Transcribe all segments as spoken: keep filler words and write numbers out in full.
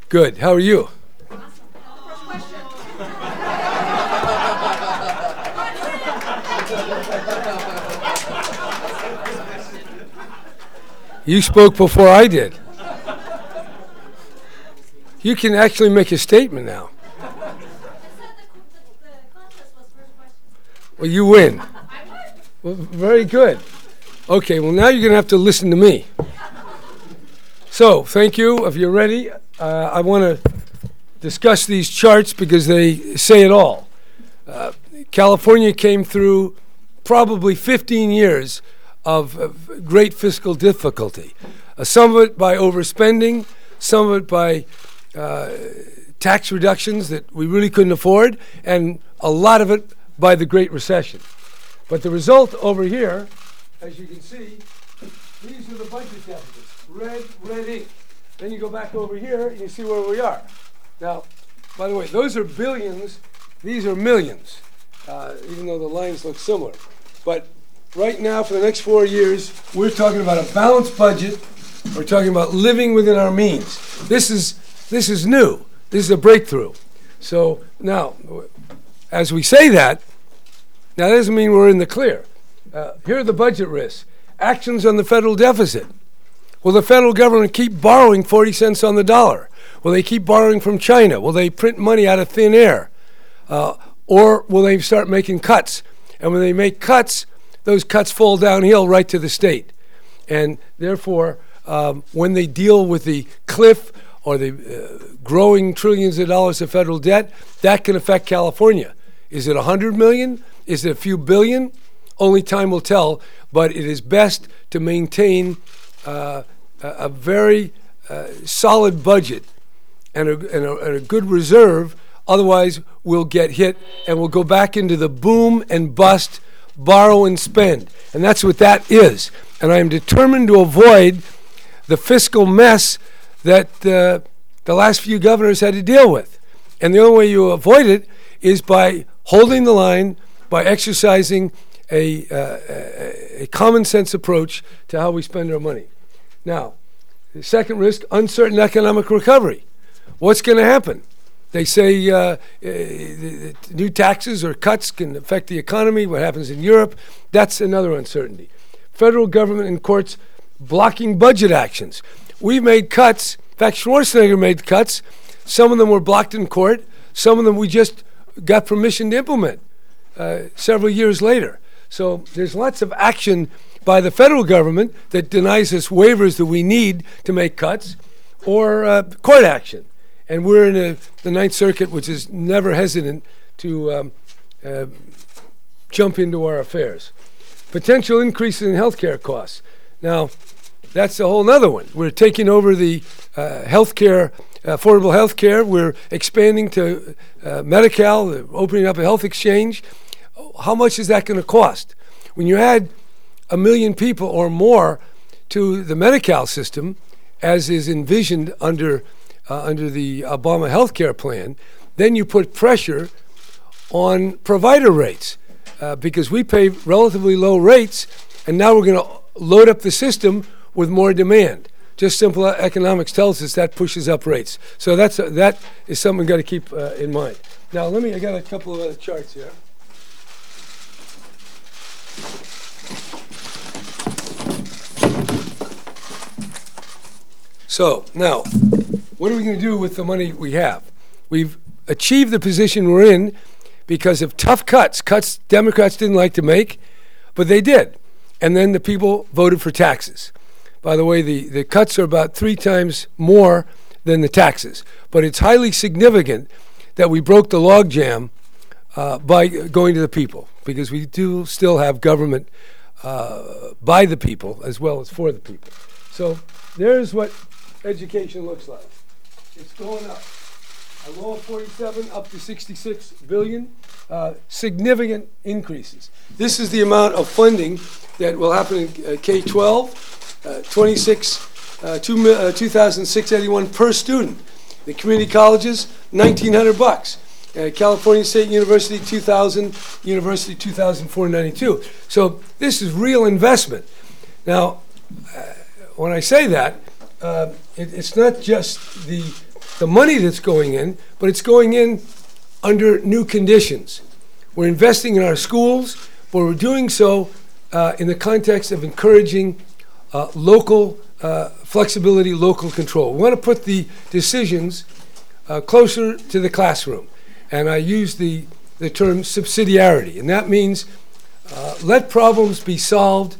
Good. How are you? You spoke before I did. You can actually make a statement now. Well, you win. Well, very good. Okay, well, now you're going to have to listen to me. So, thank you. If you're ready, uh, I want to discuss these charts because they say it all. Uh, California came through probably fifteen years of, of great fiscal difficulty. Uh, some of it by overspending, some of it by uh, tax reductions that we really couldn't afford, and a lot of it by the Great Recession. But the result over here, as you can see, these are the budget deficits, red, red ink. Then you go back over here and you see where we are. Now, by the way, those are billions, these are millions, uh, even though the lines look similar. But right now, for the next four years, we're talking about a balanced budget. We're talking about living within our means. This is, this is new. This is a breakthrough. So now, as we say that, now that doesn't mean we're in the clear. Uh, here are the budget risks. Actions on the federal deficit. Will the federal government keep borrowing forty cents on the dollar? Will they keep borrowing from China? Will they print money out of thin air? Uh, or will they start making cuts? And when they make cuts, those cuts fall downhill right to the state. And therefore, um, when they deal with the cliff or the uh, growing trillions of dollars of federal debt, that can affect California. Is it one hundred million? Is it a few billion? Only time will tell, but it is best to maintain uh, a, a very uh, solid budget and a, and, a, and a good reserve. Otherwise, we'll get hit and we'll go back into the boom and bust, borrow and spend. And that's what that is. And I am determined to avoid the fiscal mess that uh, the last few governors had to deal with. And the only way you avoid it is by holding the line, by exercising a, uh, a, a common sense approach to how we spend our money. Now, the second risk, uncertain economic recovery. What's going to happen? They say uh, uh, the, the new taxes or cuts can affect the economy. What happens in Europe? That's another uncertainty. Federal government and courts blocking budget actions. We've made cuts. In fact, Schwarzenegger made cuts. Some of them were blocked in court. Some of them we just got permission to implement uh, several years later. So there's lots of action by the federal government that denies us waivers that we need to make cuts, or uh, court action. And we're in a, the Ninth Circuit, which is never hesitant to um, uh, jump into our affairs. Potential increases in health care costs. Now, that's a whole other one. We're taking over the uh, health care, affordable health care. We're expanding to uh, Medi-Cal, opening up a health exchange. How much is that going to cost? When you add a million people or more to the Medi-Cal system, as is envisioned under uh, under the Obama health care plan, then you put pressure on provider rates uh, because we pay relatively low rates, and now we're going to load up the system with more demand. Just simple economics tells us that pushes up rates. So that's a, that is something we've got to keep uh, in mind. Now, let me, I got a couple of other charts here. So, now, what are we going to do with the money we have? We've achieved the position we're in because of tough cuts, cuts Democrats didn't like to make, but they did. And then the people voted for taxes. By the way, the, the cuts are about three times more than the taxes. But it's highly significant that we broke the logjam uh, by going to the people, because we do still have government uh, by the people as well as for the people. So there's what education looks like. It's going up. A low of forty-seven up to sixty-six billion. Uh, significant increases. This is the amount of funding that will happen in uh, K twelve, uh, twenty-six, uh, two, uh, two thousand six hundred eighty-one per student. The community colleges, nineteen hundred bucks. Uh, California State University, two thousand. University, two thousand four hundred ninety-two. So this is real investment. Now, uh, when I say that, uh, it, it's not just the the money that's going in, but it's going in under new conditions. We're investing in our schools, but we're doing so uh, in the context of encouraging uh, local uh, flexibility, local control. We want to put the decisions uh, closer to the classroom. And I use the, the term subsidiarity, and that means uh, let problems be solved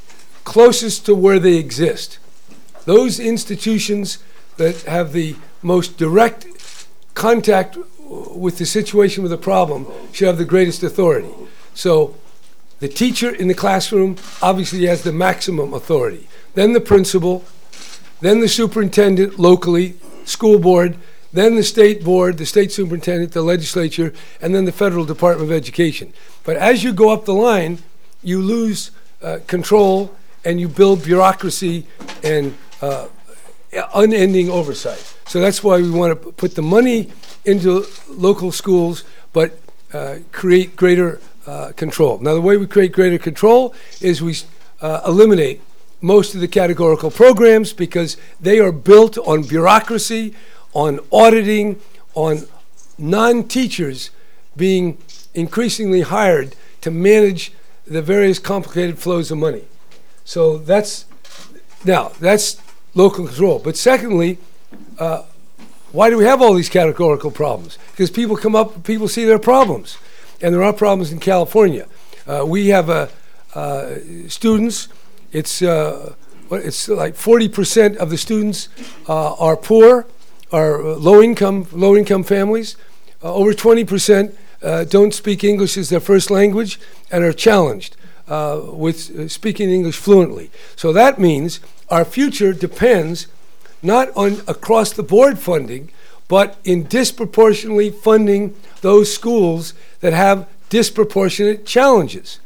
closest to where they exist. Those institutions that have the most direct contact with the situation, with the problem, should have the greatest authority. So the teacher in the classroom obviously has the maximum authority. Then the principal, then the superintendent locally, school board, then the state board, the state superintendent, the legislature, and then the federal Department of Education. But as you go up the line, you lose uh, control and you build bureaucracy and uh, unending oversight. So that's why we want to put the money into local schools, but uh, create greater uh, control. Now, the way we create greater control is we uh, eliminate most of the categorical programs because they are built on bureaucracy, on auditing, on non-teachers being increasingly hired to manage the various complicated flows of money. So that's, now, that's local control. But secondly, uh, why do we have all these categorical problems? Because people come up, people see their problems. And there are problems in California. Uh, we have uh, uh, students, it's, uh, it's like forty percent of the students uh, are poor, are low income, low income families. Uh, over twenty percent uh, don't speak English as their first language and are challenged uh, with uh, speaking English fluently. So that means our future depends not on across-the-board funding, but in disproportionately funding those schools that have disproportionate challenges.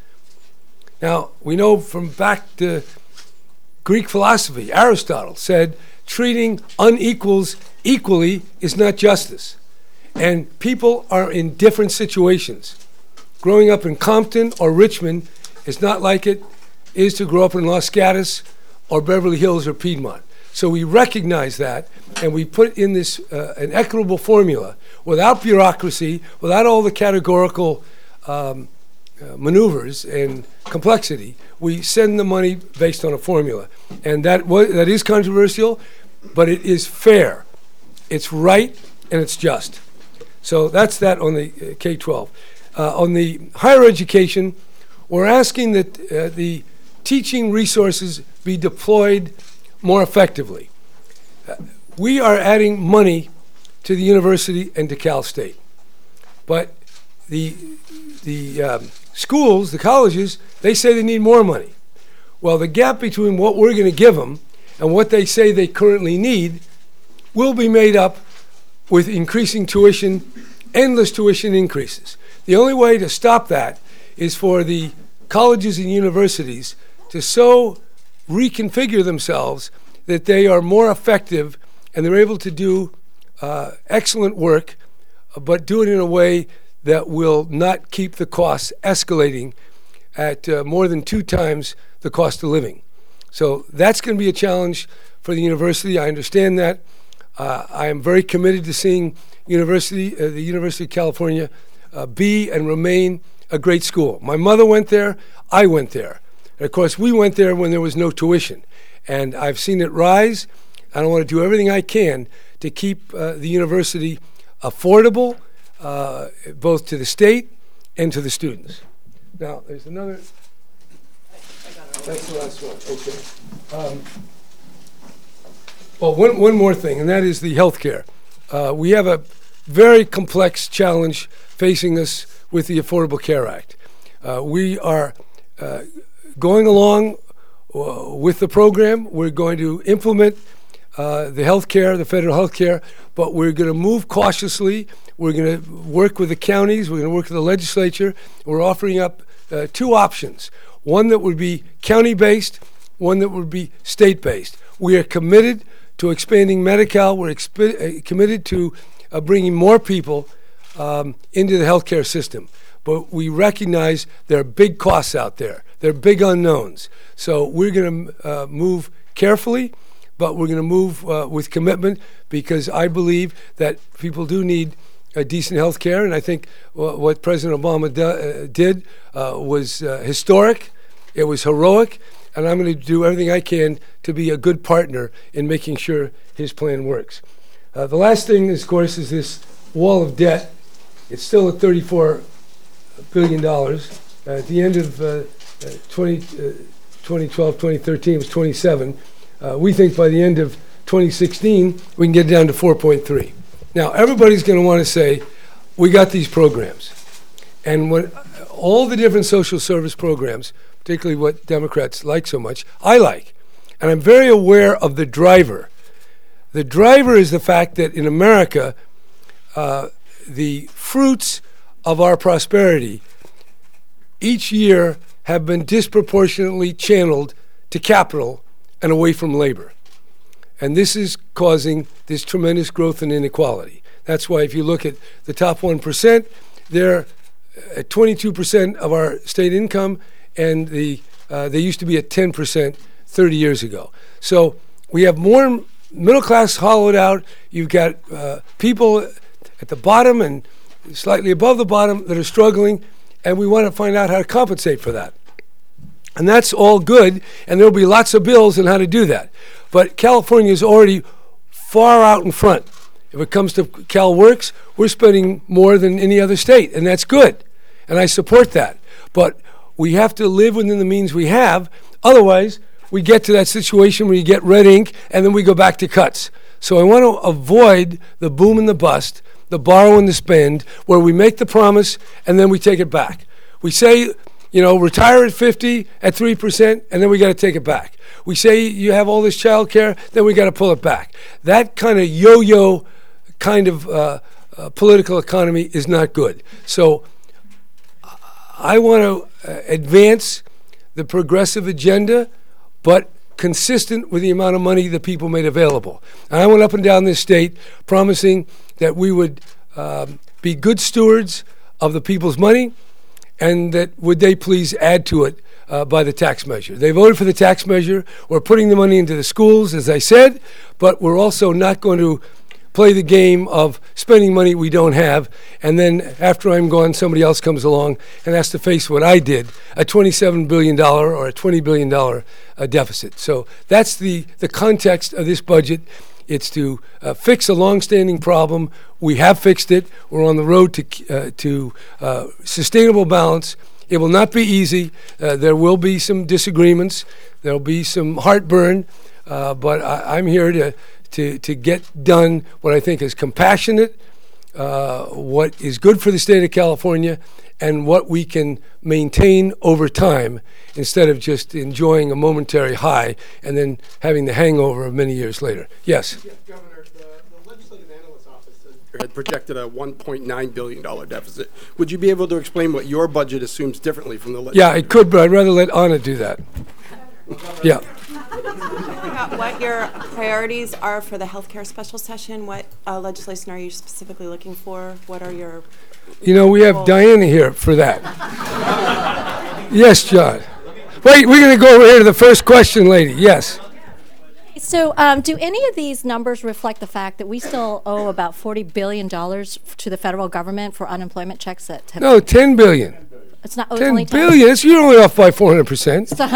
Now, we know from back to Greek philosophy, Aristotle said, treating unequals equally is not justice. And people are in different situations. Growing up in Compton or Richmond is not like it is to grow up in Los Gatos or Beverly Hills or Piedmont. So we recognize that, and we put in this uh, an equitable formula without bureaucracy, without all the categorical um, uh, maneuvers and complexity. We send the money based on a formula, and that wa- that is controversial, but it is fair, it's right, and it's just. So that's that on the uh, K twelve. Uh, on the higher education, we're asking that uh, the teaching resources be deployed more effectively. Uh, we are adding money to the university and to Cal State. But the, the um, schools, the colleges, they say they need more money. Well, the gap between what we're going to give them and what they say they currently need will be made up with increasing tuition, endless tuition increases. The only way to stop that is for the colleges and universities to so reconfigure themselves that they are more effective and they're able to do uh, excellent work, but do it in a way that will not keep the costs escalating at uh, more than two times the cost of living. So that's going to be a challenge for the university. I understand that. Uh, I am very committed to seeing university, uh, the University of California uh, be and remain a great school. My mother went there. I went there. And of course, we went there when there was no tuition. And I've seen it rise. And I want to do everything I can to keep uh, the university affordable, uh, both to the state and to the students. Now, there's another. That's the last one. Okay. Um, well, one, one more thing, and that is the health care. Uh, we have a very complex challenge facing us with the Affordable Care Act. Uh, we are uh, going along uh, with the program. We're going to implement uh, the health care, the federal health care, but we're going to move cautiously. We're going to work with the counties. We're going to work with the legislature. We're offering up uh, two options, one that would be county-based, one that would be state-based. We are committed to expanding Medi-Cal. We're expi- uh, committed to uh, bringing more people um, into the healthcare system. But we recognize there are big costs out there. There are big unknowns. So we're going to uh, move carefully, but we're going to move uh, with commitment because I believe that people do need a decent health care, and I think w- what President Obama do, uh, did uh, was uh, historic, it was heroic, and I'm going to do everything I can to be a good partner in making sure his plan works. Uh, the last thing, of course, is this wall of debt. It's still at thirty-four billion dollars. Uh, at the end of uh, uh, twenty, uh, twenty twelve, twenty thirteen, it was twenty-seven. Uh, we think by the end of twenty sixteen, we can get it down to four point three. Now, everybody's going to want to say, we got these programs. And what all the different social service programs, particularly what Democrats like so much, I like. And I'm very aware of the driver. The driver is the fact that in America, uh, the fruits of our prosperity each year have been disproportionately channeled to capital and away from labor. And this is causing this tremendous growth in inequality. That's why if you look at the top one percent, they're at twenty-two percent of our state income, and the uh, they used to be at ten percent thirty years ago. So we have more middle class hollowed out. You've got uh, people at the bottom and slightly above the bottom that are struggling, and we want to find out how to compensate for that. And that's all good, and there'll be lots of bills on how to do that. But California is already far out in front. If it comes to CalWorks, we're spending more than any other state, and that's good. And I support that. But we have to live within the means we have. Otherwise, we get to that situation where you get red ink, and then we go back to cuts. So I want to avoid the boom and the bust, the borrow and the spend, where we make the promise, and then we take it back. We say, you know, retire at fifty at three percent, and then we got to take it back. We say you have all this child care, then we got to pull it back. That kind of yo-yo kind of uh, uh, political economy is not good. So I want to uh, advance the progressive agenda, but consistent with the amount of money that people made available. And I went up and down this state promising that we would um, be good stewards of the people's money, and that would they please add to it uh, by the tax measure. They voted for the tax measure. We're putting the money into the schools, as I said, but we're also not going to play the game of spending money we don't have, and then after I'm gone, somebody else comes along and has to face what I did, a twenty-seven billion dollars or a twenty billion dollars uh, deficit. So that's the, the context of this budget. It's to uh, fix a long-standing problem. We have fixed it. We're on the road to uh, to uh, sustainable balance. It will not be easy. Uh, there will be some disagreements. There will be some heartburn. Uh, but I, I'm here to, to, to get done what I think is compassionate, uh, what is good for the state of California, and what we can maintain over time instead of just enjoying a momentary high and then having the hangover of many years later. Yes? Yes, Governor, the, the Legislative Analyst Office has, had projected a one point nine billion dollars deficit. Would you be able to explain what your budget assumes differently from the legislative? Yeah, I could, but I'd rather let Anna do that. Yeah. About what your priorities are for the healthcare special session? What uh, legislation are you specifically looking for? What are your You know, we have goals? Diana here for that. Yes, John. Wait, we're going to go over here to the first question, lady. Yes. So um, do any of these numbers reflect the fact that we still owe about forty billion dollars to the federal government for unemployment checks that have... No, ten billion dollars. It's not, oh, it's ten only billion dollars. You're only off by four hundred percent. So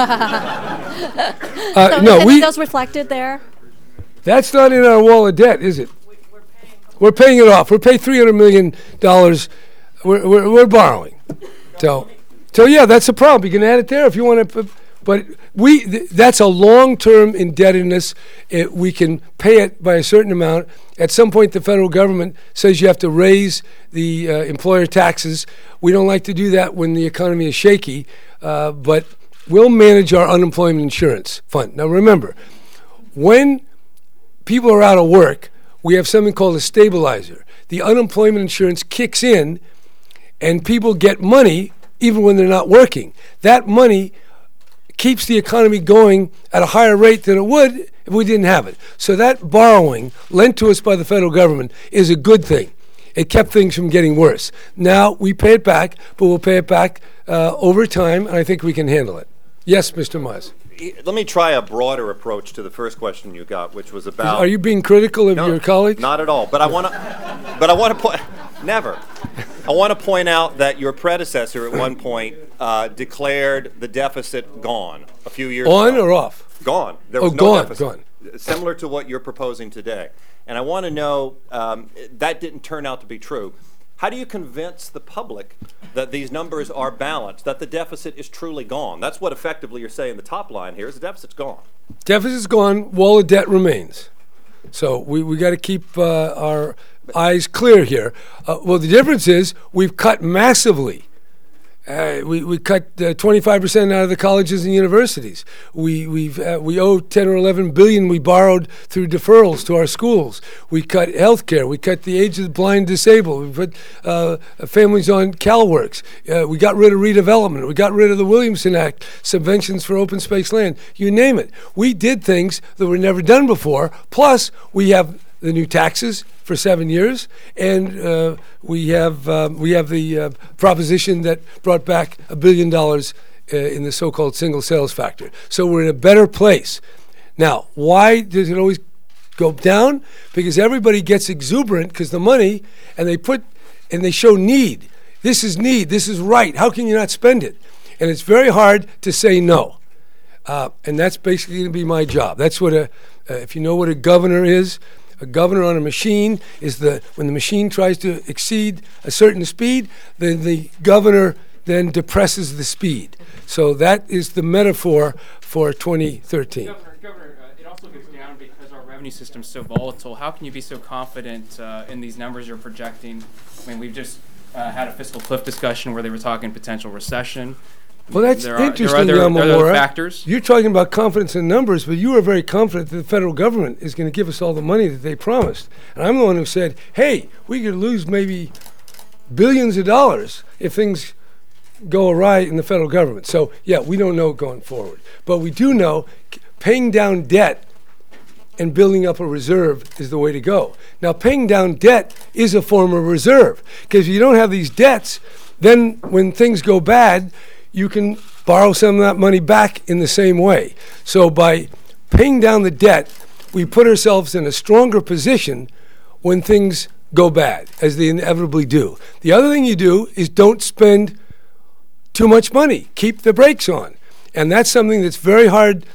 uh, is no, any we, of those reflected there? that's not in our wall of debt, is it? We're paying it off. We're paying three hundred million dollars. We're, we're, we're borrowing. So, so, yeah, that's a problem. You can add it there if you want to. But we th- that's a long-term indebtedness. It, we can pay it by a certain amount. At some point, the federal government says you have to raise the uh, employer taxes. We don't like to do that when the economy is shaky, uh, but we'll manage our unemployment insurance fund. Now, remember, when people are out of work, we have something called a stabilizer. The unemployment insurance kicks in, and people get money even when they're not working. That money keeps the economy going at a higher rate than it would if we didn't have it. So that borrowing lent to us by the federal government is a good thing. It kept things from getting worse. Now we pay it back, but we'll pay it back uh, over time, and I think we can handle it. Yes, Mister Maz. Let me try a broader approach to the first question you got, which was about. Are you being critical of No, your colleagues? Not at all. But I want to. But I want to point. Never. I want to point out that your predecessor at one point uh, declared the deficit gone a few years ago. On or off? Gone. There Oh, was no gone, deficit. gone. Similar to what you're proposing today. And I want to know, um, that didn't turn out to be true. How do you convince the public that these numbers are balanced, that the deficit is truly gone? That's what effectively you're saying the top line here is the deficit's gone. Deficit's gone, wall of debt remains. So we, we got to keep uh, our eyes clear here. Uh, well, the difference is we've cut massively. Uh, we, we cut uh, twenty-five percent out of the colleges and universities. We we've uh, we owe ten or eleven billion we borrowed through deferrals to our schools. We cut health care. We cut the age of the blind, disabled. We put uh, families on CalWorks. Uh, we got rid of redevelopment. We got rid of the Williamson Act, subventions for open space land. You name it. We did things that were never done before. Plus, we have the new taxes for seven years, and uh, we have uh, we have the uh, proposition that brought back a billion dollars uh, in the so-called single sales factor. So we're in a better place. Now, why does it always go down? Because everybody gets exuberant because the money, and they put and they show need. This is need. This is right. How can you not spend it? And it's very hard to say no. Uh, and that's basically going to be my job. That's what a uh, if you know what a governor is. A governor on a machine is the when the machine tries to exceed a certain speed, then the governor then depresses the speed. So that is the metaphor for twenty thirteen. Governor, Governor uh, it also goes down because our revenue system's so volatile. How can you be so confident uh, in these numbers you're projecting? I mean, we've just uh, had a fiscal cliff discussion where they were talking potential recession. Well, that's There are- interesting, there are other- there are other Yamamura. factors. You're talking about confidence in numbers, but you are very confident that the federal government is going to give us all the money that they promised. And I'm the one who said, hey, we could lose maybe billions of dollars if things go awry in the federal government. So, yeah, we don't know going forward. But we do know c- paying down debt and building up a reserve is the way to go. Now, paying down debt is a form of reserve, because if you don't have these debts, then when things go bad, you can borrow some of that money back in the same way. So by paying down the debt, we put ourselves in a stronger position when things go bad, as they inevitably do. The other thing you do is don't spend too much money. Keep the brakes on. And that's something that's very hard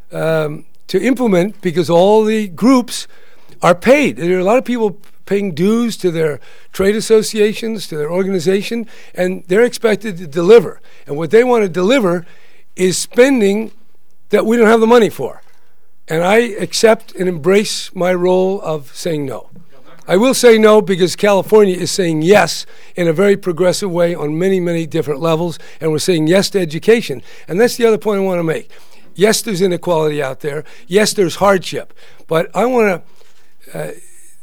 um, to implement because all the groups are paid. There are a lot of people paying dues to their trade associations, to their organization, and they're expected to deliver. And what they want to deliver is spending that we don't have the money for. And I accept and embrace my role of saying no. I will say no because California is saying yes in a very progressive way on many, many different levels, and we're saying yes to education. And that's the other point I want to make. Yes, there's inequality out there. Yes, there's hardship. But I want to uh,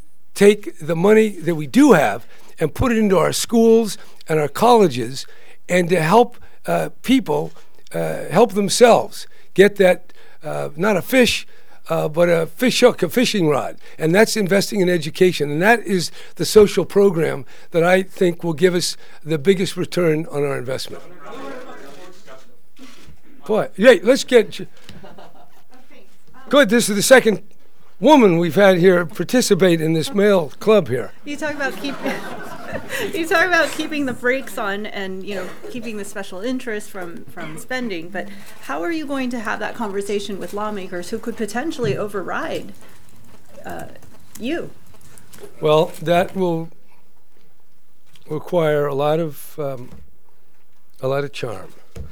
take the money that we do have and put it into our schools and our colleges and to help uh, people uh, help themselves get that, uh, not a fish, uh, but a fish hook, a fishing rod. And that's investing in education. And that is the social program that I think will give us the biggest return on our investment. Boy, yeah, let's get... you- Good, this is the second woman we've had here participate in this male club here. You talk about keep, you talk about keeping the brakes on and, you know, keeping the special interest from, from spending, but how are you going to have that conversation with lawmakers who could potentially override uh, you? Well, that will require a lot of um, a lot of charm.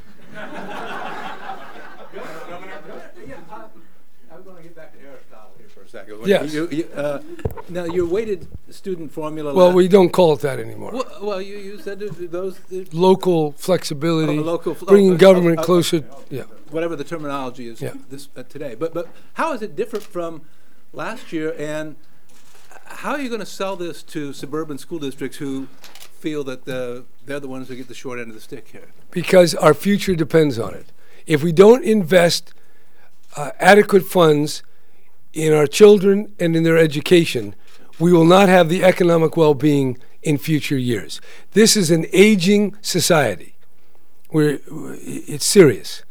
I'm going to get back to Aristotle here for a second. Yes. You, you, uh, now, your weighted student formula. Well, la- we don't call it that anymore. Well, well, you, you said that those, the- Local flexibility, Oh, local fl- bringing oh, government oh, oh, closer. Yeah. whatever the terminology is Yeah. this uh, today. But but how is it different from last year, and how are you going to sell this to suburban school districts who feel that the, they're the ones who get the short end of the stick here? Because our future depends on it. If we don't invest uh, adequate funds in our children and in their education, we will not have the economic well-being in future years. This is an aging society. We're, it's serious.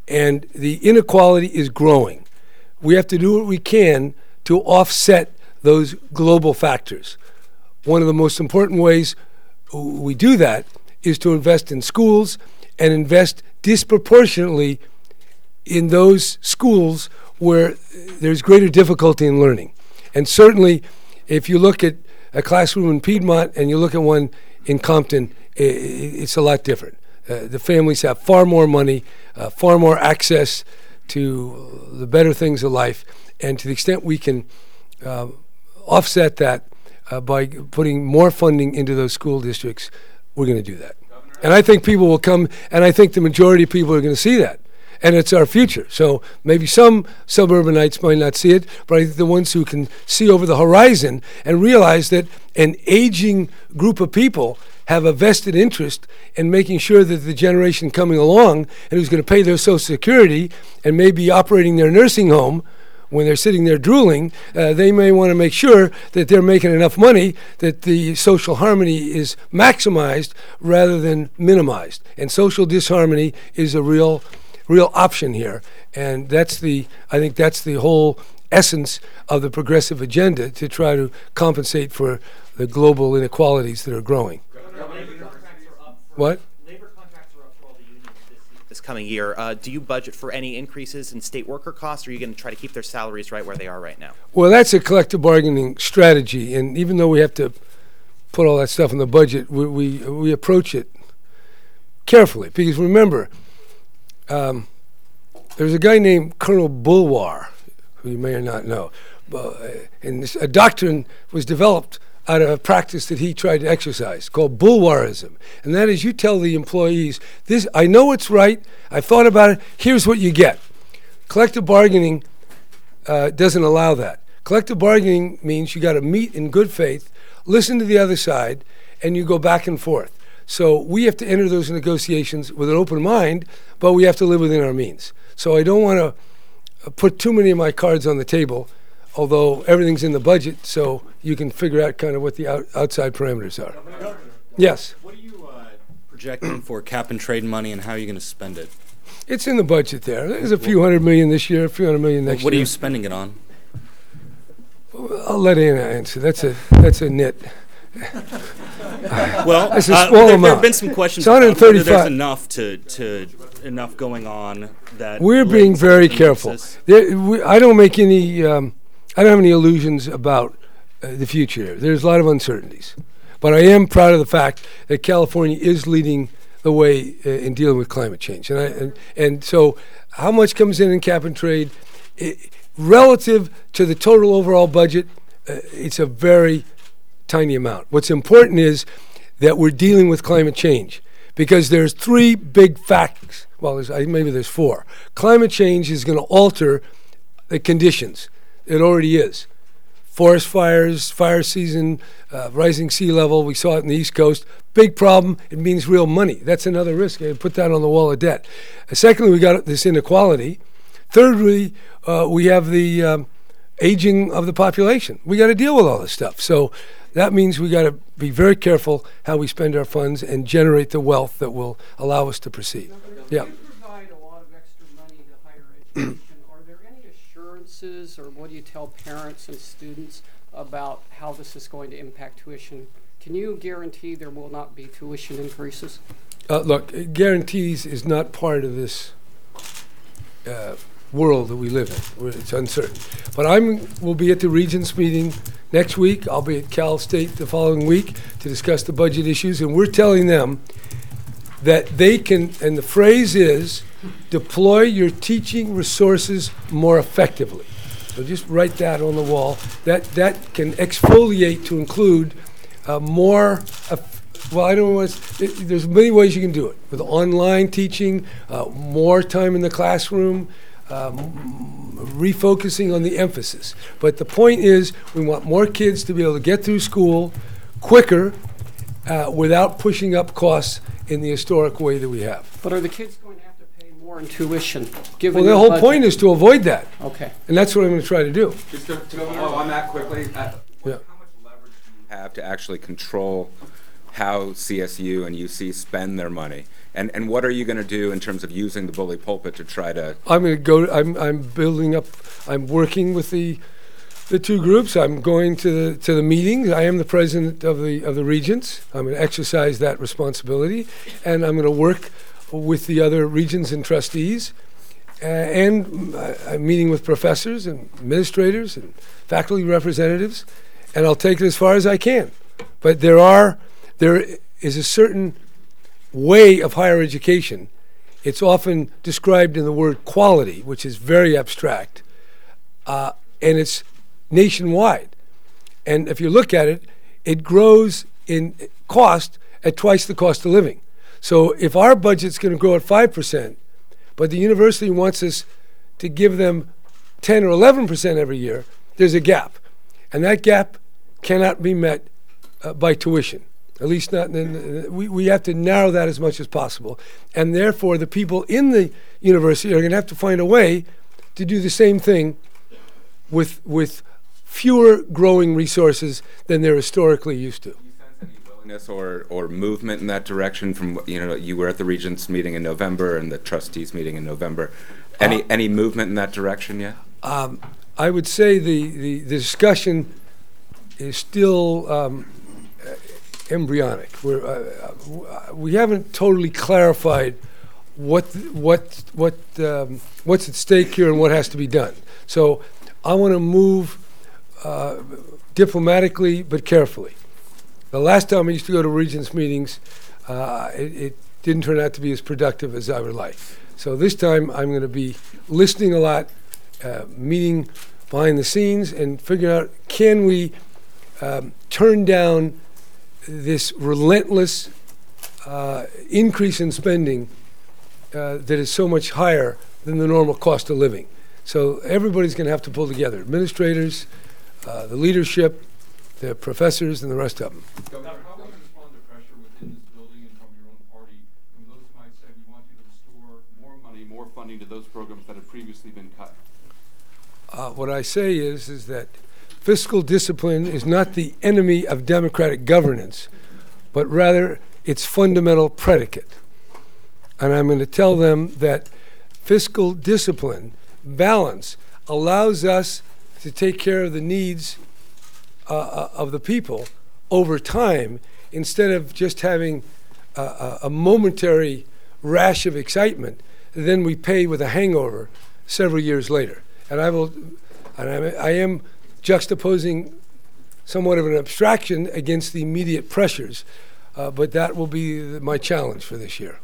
and the inequality is growing. We have to do what we can to offset those global factors. One of the most important ways we do that is to invest in schools and invest disproportionately in those schools where there's greater difficulty in learning. And certainly, if you look at a classroom in Piedmont and you look at one in Compton, i- i- it's a lot different. Uh, the families have far more money, uh, far more access to the better things of life, and to the extent we can uh, offset that uh, by putting more funding into those school districts, we're going to do that. And I think people will come, and I think the majority of people are going to see that. And it's our future. So maybe some suburbanites might not see it, but I think the ones who can see over the horizon and realize that an aging group of people have a vested interest in making sure that the generation coming along and who's going to pay their Social Security and maybe operating their nursing home when they're sitting there drooling, uh, they may want to make sure that they're making enough money that the social harmony is maximized rather than minimized. And social disharmony is a real real option here, and that's the I think that's the whole essence of the progressive agenda, to try to compensate for the global inequalities that are growing. What? Labor contracts are up for all the unions this, this coming year. Uh, do you budget for any increases in state worker costs, or are you going to try to keep their salaries right where they are right now? Well, that's a collective bargaining strategy, and even though we have to put all that stuff in the budget, we we, we approach it carefully, because remember, Um, there's a guy named Colonel Bulwer, who you may or not know, uh, and this, a doctrine was developed out of a practice that he tried to exercise called Bulwerism, and that is, you tell the employees, "This, I know it's right, I've thought about it, here's what you get." Collective bargaining uh, doesn't allow that. Collective bargaining means you got to meet in good faith, listen to the other side, and you go back and forth. So we have to enter those negotiations with an open mind, but we have to live within our means. So I don't want to put too many of my cards on the table, although everything's in the budget, so you can figure out kind of what the out, outside parameters are. Yes? What are you uh, projecting for cap and trade money, and how are you going to spend it? It's in the budget there. There's a few hundred million this year, a few hundred million next What year. are you spending it on? I'll let Anna answer. That's a that's a nit. Well, It's a uh, small there, there amount. have been some questions It's one hundred about whether thirty-five. there's enough to, to enough going on that We're relates being to very the careful. nexus. There, we, I don't make any. Um, I don't have any illusions about uh, the future. There's a lot of uncertainties, but I am proud of the fact that California is leading the way uh, in dealing with climate change. And I and, and so, how much comes in in cap and trade, I relative to the total overall budget? Uh, it's a very tiny amount. What's important is that we're dealing with climate change, because there's three big facts. Well, there's, I- maybe there's four. Climate change is going to alter the conditions. It already is. Forest fires, fire season, uh, rising sea level. We saw it in the East Coast. Big problem. It means real money. That's another risk. I put that on the wall of debt. Uh, secondly, we got this inequality. Thirdly, uh, we have the um, aging of the population. We got to deal with all this stuff. So that means we got to be very careful how we spend our funds and generate the wealth that will allow us to proceed. Yeah. You provide a lot of extra money to higher education. Are there any assurances, or what do you tell parents and students about how this is going to impact tuition? Can you guarantee there will not be tuition increases? Uh, look, uh, guarantees is not part of this uh, world that we live in. Where it's uncertain. But I'm will be at the Regents meeting next week. I'll be at Cal State the following week to discuss the budget issues, and we're telling them that they can, and the phrase is, deploy your teaching resources more effectively. So just write that on the wall. That that can exfoliate to include uh, more. Eff- well, I don't know. What's, it, there's many ways you can do it with online teaching, uh, more time in the classroom, um, refocusing on the emphasis. But the point is, we want more kids to be able to get through school quicker uh, without pushing up costs in the historic way that we have. But are the kids going to have to pay more in tuition? Given Well, the your whole budget? point is to avoid that, Okay. and that's what I'm going to try to do. Just to, to go on that quickly, uh, Yeah. how much leverage do you have to actually control how C S U and U C spend their money? And, and what are you going to do in terms of using the bully pulpit to try to? I'm going to go. I'm I'm building up. I'm working with the the two groups. I'm going to the to the meetings. I am the president of the of the regents. I'm going to exercise that responsibility, and I'm going to work with the other regents and trustees, uh, and uh, I'm meeting with professors and administrators and faculty representatives, and I'll take it as far as I can. But there are there is a certain way of higher education. It's often described in the word quality, which is very abstract, uh, and it's nationwide. And if you look at it, it grows in cost at twice the cost of living. So if our budget's going to grow at five percent, but the university wants us to give them ten or eleven percent every year, there's a gap. And that gap cannot be met uh, by tuition. At least not, in, we, we have to narrow that as much as possible. And therefore, the people in the university are going to have to find a way to do the same thing with with fewer growing resources than they're historically used to. Do you sense any willingness or, or movement in that direction from, you know, you were at the Regents meeting in November and the trustees meeting in November. Any, uh, any movement in that direction yet? Um, I would say the, the, the discussion is still um, embryonic. We're, uh, we haven't totally clarified what what what um, what's at stake here and what has to be done. So I want to move uh, diplomatically but carefully. The last time I used to go to Regents meetings, uh, it, it didn't turn out to be as productive as I would like. So this time I'm going to be listening a lot, uh, meeting behind the scenes, and figuring out, can we um, turn down this relentless uh, increase in spending uh, that is so much higher than the normal cost of living. So everybody's going to have to pull together, administrators, uh, the leadership, the professors, and the rest of them. Governor, how will you respond to pressure within this building and from your own party, from those who might say we want you to restore more money, more funding to those programs that have previously been cut? Uh, what I say is, is that fiscal discipline is not the enemy of democratic governance, but rather its fundamental predicate. And I'm going to tell them that fiscal discipline, balance, allows us to take care of the needs uh, of the people over time, instead of just having uh, a momentary rash of excitement, then we pay with a hangover several years later. And I will, and I, I am juxtaposing somewhat of an abstraction against the immediate pressures, uh, but that will be the, my challenge for this year.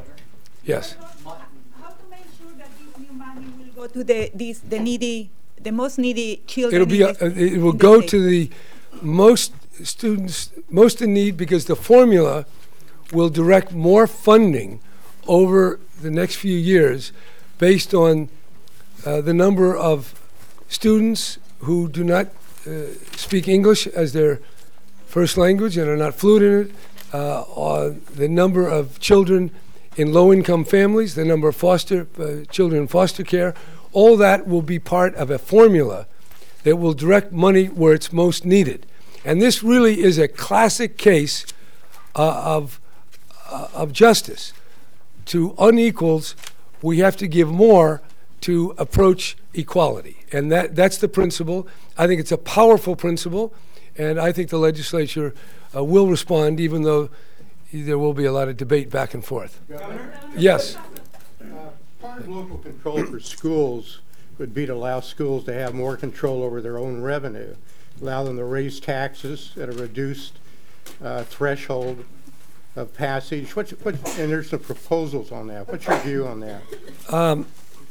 Yes. How to make sure that this new money will go to the these the needy, the most needy children? It'll be a, it will go to the most students most in need, because the formula will direct more funding over the next few years based on uh, the number of students who do not uh, speak English as their first language and are not fluent in it, uh, on the number of children in low-income families, the number of foster uh, children in foster care. All that will be part of a formula that will direct money where it's most needed. And this really is a classic case uh, of, uh, of justice. To unequals, we have to give more to approach equality. And that, that's the principle. I think it's a powerful principle, and I think the legislature uh, will respond, even though there will be a lot of debate back and forth. Governor? Yes. Uh, part of local control for schools would be to allow schools to have more control over their own revenue, allow them to raise taxes at a reduced uh, threshold of passage. What's, what, and there's some proposals on that. What's your view on that? Um,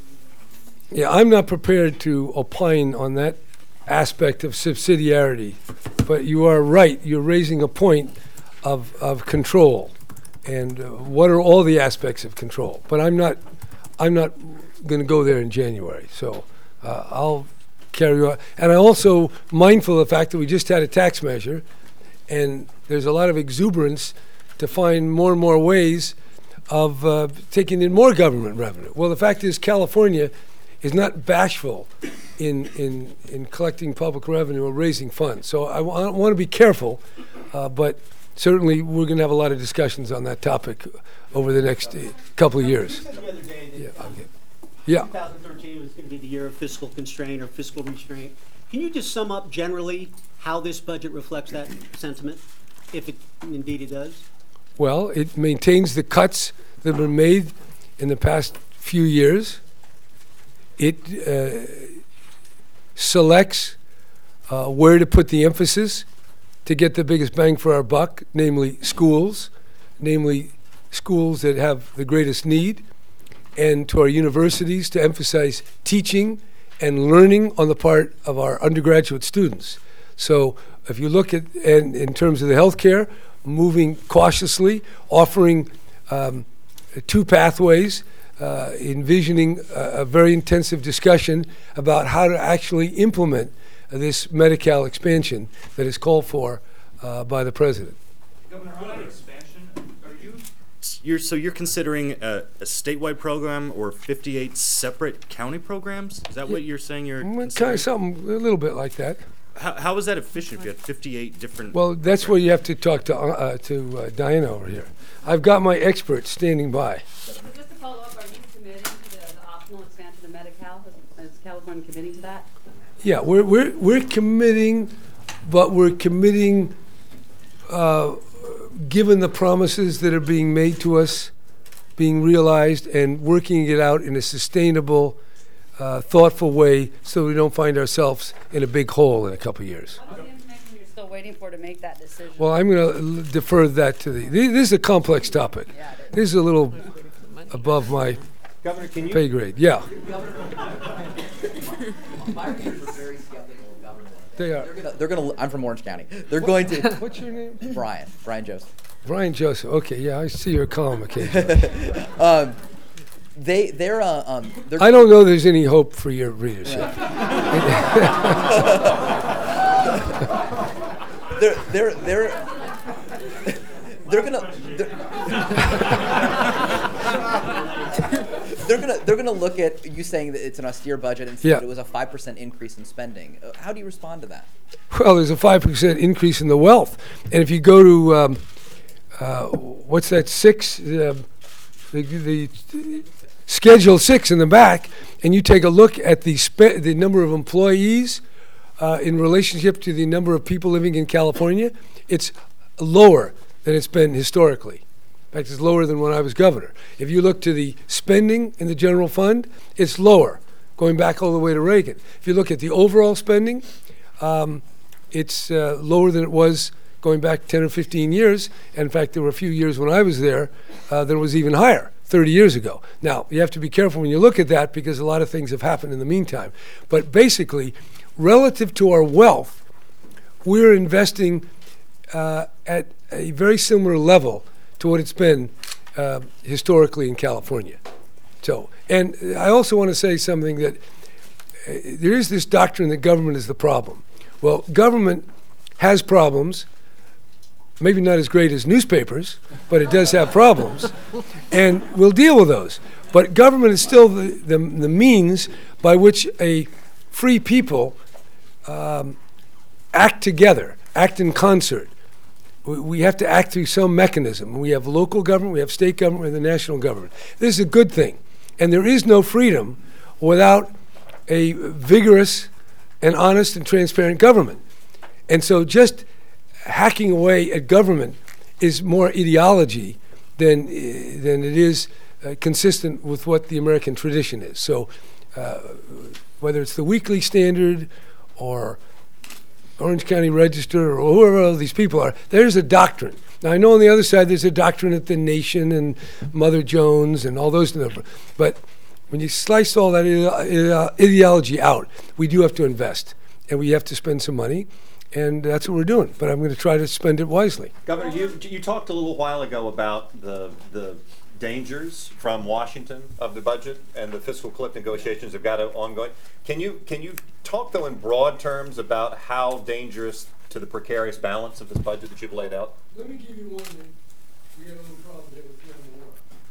yeah, I'm not prepared to opine on that aspect of subsidiarity, but you are right. You're raising a point of, of control, and uh, what are all the aspects of control? But I'm not, I'm not going to go there in January. So uh, I'll carry on. And I'm also mindful of the fact that we just had a tax measure, and there's a lot of exuberance to find more and more ways of uh, taking in more government revenue. Well, the fact is California is not bashful in, in, in collecting public revenue or raising funds. So I, w- I want to be careful, uh, but certainly we're going to have a lot of discussions on that topic over the next uh, couple of years. You said the other day that Yeah, I'll get- yeah. twenty thirteen was going to be the year of fiscal constraint or fiscal restraint. Can you just sum up generally how this budget reflects that sentiment, if it indeed it does? Well, it maintains the cuts that have been made in the past few years. It uh, selects uh, where to put the emphasis to get the biggest bang for our buck, namely schools, namely schools that have the greatest need, and to our universities to emphasize teaching and learning on the part of our undergraduate students. So if you look at, and in terms of the healthcare, moving cautiously, offering um, two pathways, uh, envisioning a, a very intensive discussion about how to actually implement uh, this Medi-Cal expansion that is called for uh, by the president. Governor, on that expansion, are you? You're, so you're considering a, a statewide program or fifty-eight separate county programs? Is that what you're saying you're Mm, considering? Kind of something a little bit like that. How, how is that efficient if you had fifty-eight different? Well, that's where you have to talk to uh, uh, to uh, Diana over here. I've got my experts standing by. Just to follow up, are you committing to the, the optional expansion of Medi-Cal? Is, is California committing to that? Yeah, we're we're we're committing, but we're committing, uh, given the promises that are being made to us, being realized, and working it out in a sustainable, uh, thoughtful way, so we don't find ourselves in a big hole in a couple of years. What's the information you're still waiting for to make that decision? Well, I'm going to defer that to the. This is a complex topic. This is a little above my Governor, can you- pay grade. Yeah. My readers are very skeptical of government. They are. They're gonna, they're gonna. I'm from Orange County. They're going to. What's your name? Brian. Brian Joseph. Brian Joseph. Okay, yeah, I see your column occasionally. um, they they're uh, um. They're I don't know there's any hope for your readership. they're they're they're they're gonna. They're, they're gonna they're gonna look at you saying that it's an austere budget and say Yeah. that it was a five percent increase in spending. Uh, How do you respond to that? Well, there's a five percent increase in the wealth. And if you go to, um, uh, what's that, six, uh, the, the Schedule six in the back, and you take a look at the, spe- the number of employees uh, in relationship to the number of people living in California, it's lower than it's been historically. In fact, it's lower than when I was governor. If you look to the spending in the general fund, it's lower, going back all the way to Reagan. If you look at the overall spending, um, it's uh, lower than it was going back ten or fifteen years. And in fact, there were a few years when I was there uh, that it was even higher, thirty years ago. Now, you have to be careful when you look at that because a lot of things have happened in the meantime. But basically, relative to our wealth, we're investing uh, at a very similar level to what it's been uh, historically in California. So, and I also want to say something that uh, there is this doctrine that government is the problem. Well, government has problems, maybe not as great as newspapers, but it does have problems, and we'll deal with those. But government is still the, the, the means by which a free people um, act together, act in concert. We, we have to act through some mechanism. We have local government, we have state government, we have the national government. This is a good thing. And there is no freedom without a vigorous and honest and transparent government. And so just hacking away at government is more ideology than, uh, than it is uh, consistent with what the American tradition is. So uh, whether it's the Weekly Standard or Orange County Register or whoever all these people are, there's a doctrine. Now, I know on the other side there's a doctrine at the Nation and Mother Jones and all those numbers. But when you slice all that ide- ideology out, we do have to invest. And we have to spend some money. And that's what we're doing. But I'm going to try to spend it wisely. Governor, you, you talked a little while ago about the, the dangers from Washington of the budget and the fiscal cliff negotiations have got ongoing. Can you, can you talk, though, in broad terms about how dangerous to the precarious balance of this budget that you've laid out? Let me give you one that we had a little problem there with the war.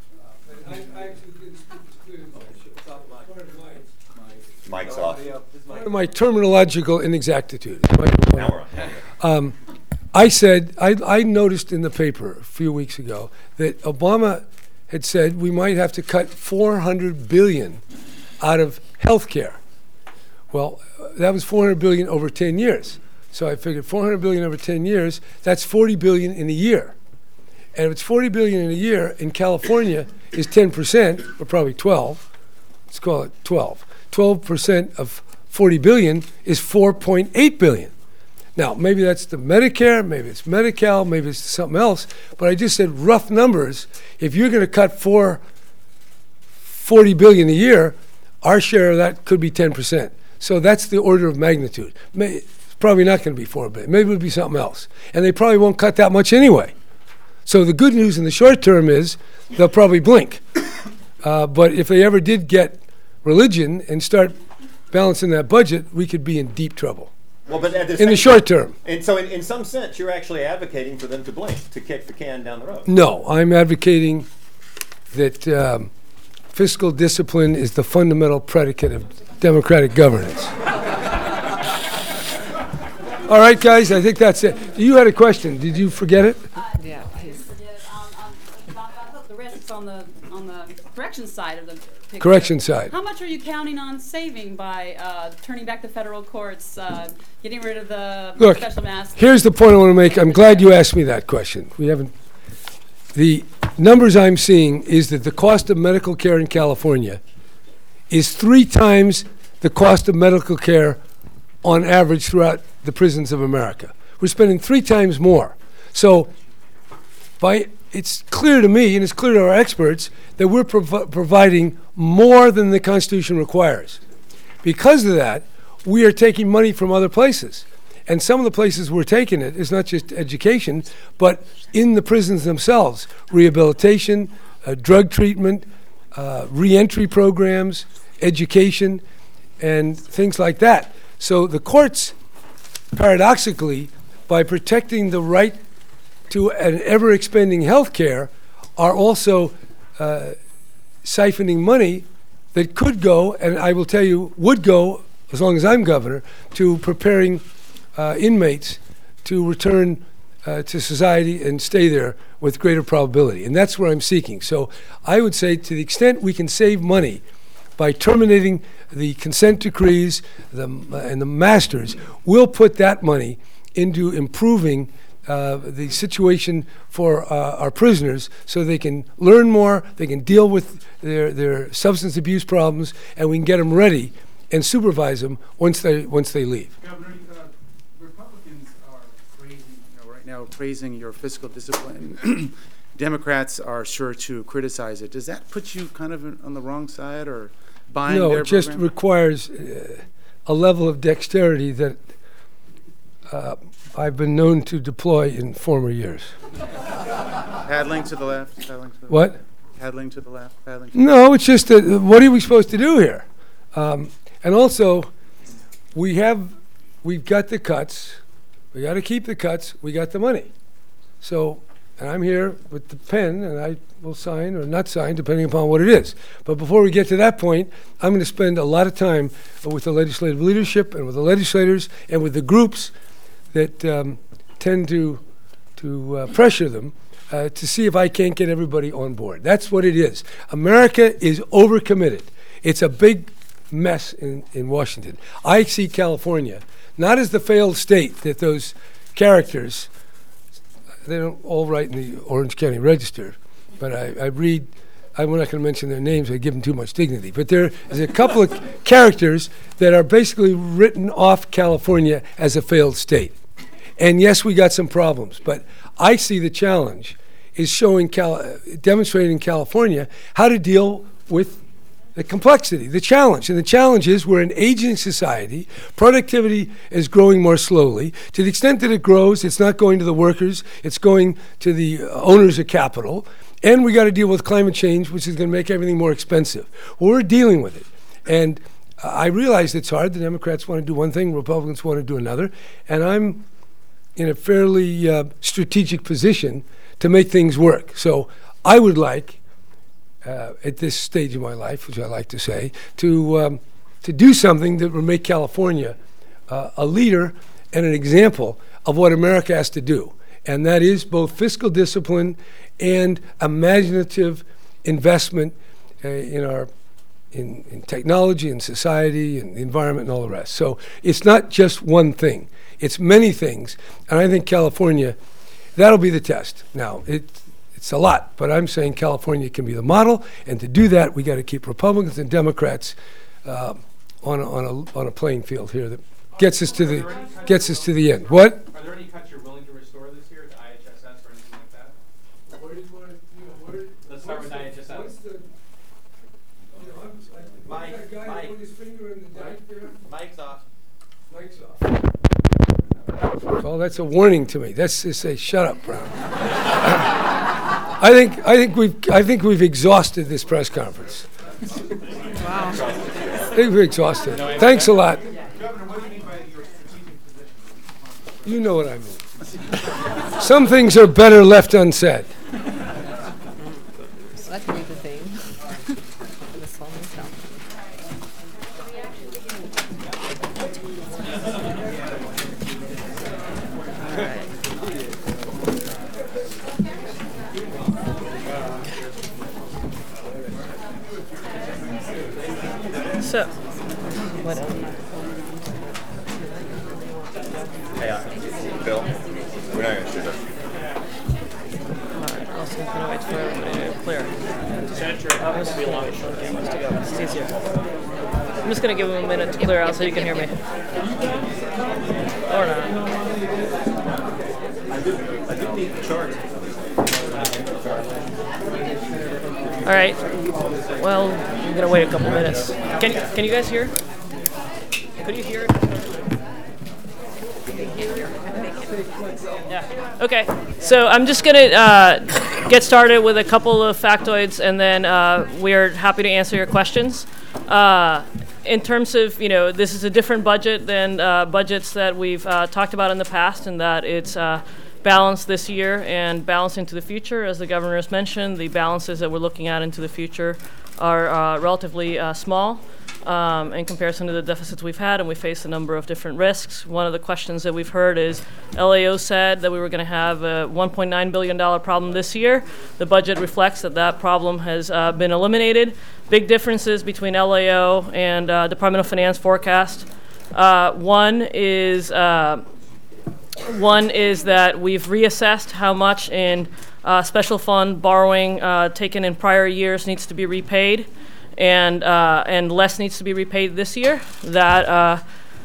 Uh, but I, I actually didn't speak as clearly as I should. Part of my, Mike's off. part of my terminological inexactitude. Now we're on. Um, I said, I, I noticed in the paper a few weeks ago that Obama had said we might have to cut four hundred billion dollars out of health care. Well, that was four hundred billion dollars over ten years. So I figured four hundred billion dollars over ten years, that's forty billion dollars in a year. And if it's forty billion dollars in a year, in California is ten percent, or probably twelve, let's call it twelve. twelve percent of forty billion dollars is four point eight billion dollars. Now, maybe that's the Medicare, maybe it's Medi-Cal, maybe it's something else, but I just said rough numbers. If you're going to cut four, forty billion dollars a year, our share of that could be ten percent. So that's the order of magnitude. May, it's probably not going to be four billion dollars. Maybe it'll be something else. And they probably won't cut that much anyway. So the good news in the short term is they'll probably blink. Uh, but if they ever did get religion and start balancing that budget, we could be in deep trouble. Well, but at the in same the short term. And so in, in some sense, you're actually advocating for them to blink, to kick the can down the road. No, I'm advocating that um, fiscal discipline is the fundamental predicate of democratic governance. All right, guys, I think that's it. You had a question. Did you forget it? Uh, yeah, please. Um, um, the rest is on the on the correction side of the picture. Correction side. How much are you counting on saving by uh, turning back the federal courts, uh, getting rid of the Look, special master? here's the point I want to make. I'm glad you asked me that question. We haven't. The numbers I'm seeing is that the cost of medical care in California is three times the cost of medical care on average throughout the prisons of America. We're spending three times more. So by it's clear to me, and it's clear to our experts, that we're prov- providing more than the Constitution requires. Because of that, we are taking money from other places. And some of the places we're taking it is not just education, but in the prisons themselves, rehabilitation, uh, drug treatment, uh, reentry programs, education, and things like that. So the courts, paradoxically, by protecting the right to an ever-expanding health care, are also uh, siphoning money that could go, and I will tell you, would go, as long as I'm governor, to preparing uh, inmates to return uh, to society and stay there with greater probability. And that's what I'm seeking. So I would say, to the extent we can save money by terminating the consent decrees the, uh, and the masters, we'll put that money into improving uh, the situation for uh, our prisoners so they can learn more, they can deal with their, their substance abuse problems, and we can get them ready and supervise them once they, once they leave. Governor, uh, Republicans are praising, you know, right now praising your fiscal discipline. Democrats are sure to criticize it. Does that put you kind of on the wrong side, or buying No, their it just program? requires uh, a level of dexterity that uh, I've been known to deploy in former years. Paddling to the left. Paddling to the What? Left, paddling to the left. Paddling. To the No, it's just that, uh, what are we supposed to do here? Um, and also, we have, we've got the cuts. We got to keep the cuts. We got the money. So, and I'm here with the pen, and I will sign or not sign, depending upon what it is. But before we get to that point, I'm going to spend a lot of time with the legislative leadership and with the legislators and with the groups that um, tend to to uh, pressure them uh, to see if I can't get everybody on board. That's what it is. America is overcommitted. It's a big mess in, in Washington. I see California not as the failed state that those characters, they don't all write in the Orange County Register, but I, I read, I'm not going to mention their names, I give them too much dignity, but there is a couple of characters that are basically written off California as a failed state. And yes, we got some problems, but I see the challenge is showing, Cal- demonstrating California how to deal with the complexity, the challenge. And the challenge is we're an aging society. Productivity is growing more slowly. To the extent that it grows, it's not going to the workers, it's going to the owners of capital. And we got to deal with climate change, which is going to make everything more expensive. Well, we're dealing with it. And uh, I realize it's hard. The Democrats want to do one thing, Republicans want to do another. And I'm in a fairly uh, strategic position to make things work. So I would like, Uh, at this stage of my life, which I like to say, to um, to do something that would make California uh, a leader and an example of what America has to do, and that is both fiscal discipline and imaginative investment uh, in our in, in technology and society and the environment and all the rest. So it's not just one thing. It's many things. And I think California, that'll be the test. Now, it, it's a lot, but I'm saying California can be the model. And to do that, we got to keep Republicans and Democrats uh, on, a, on, a, on a playing field here that gets us to the, gets us to the end. What? Are there any cuts you're willing to restore this year to I H S S or anything like that? Where did, where, you know, where, Let's start with I H S S. What's the, you know, I'm, like, Mike, that guy Mike. put his finger in the dike there? Mike's off. Mike's off. Well, that's a warning to me. That's to say, shut up, Brown. I think I think we've I think we've exhausted this press conference. Wow. I think we've exhausted. Thanks a lot. You know what I mean. Some things are better left unsaid. So that could be the theme. This one is done. So, what else? Hey, uh, Bill, we're not going to shoot this. Alright, also I'm gonna wait for everybody to clear. Senator, how must be long short cameras to go. It's easier. I'm just gonna give him a minute to clear out so you can hear me. Or not. I do need the chart. Alright. Well, I'm gonna wait a couple minutes. Can can you guys hear? Could you hear it? Yeah. Okay. So I'm just going to uh, get started with a couple of factoids, and then uh, we're happy to answer your questions. Uh, in terms of, you know, this is a different budget than uh, budgets that we've uh, talked about in the past, in that it's uh, balanced this year and balanced into the future. As the governor has mentioned, the balances that we're looking at into the future are uh, relatively uh, small. Um, in comparison to the deficits we've had, and we face a number of different risks. One of the questions that we've heard is L A O said that we were going to have a one point nine billion dollars problem this year. The budget reflects that that problem has uh, been eliminated. Big differences between L A O and uh, Department of Finance forecast. Uh, one is uh, one is that we've reassessed how much in uh, special fund borrowing uh, taken in prior years needs to be repaid. And uh, and less needs to be repaid this year. That uh,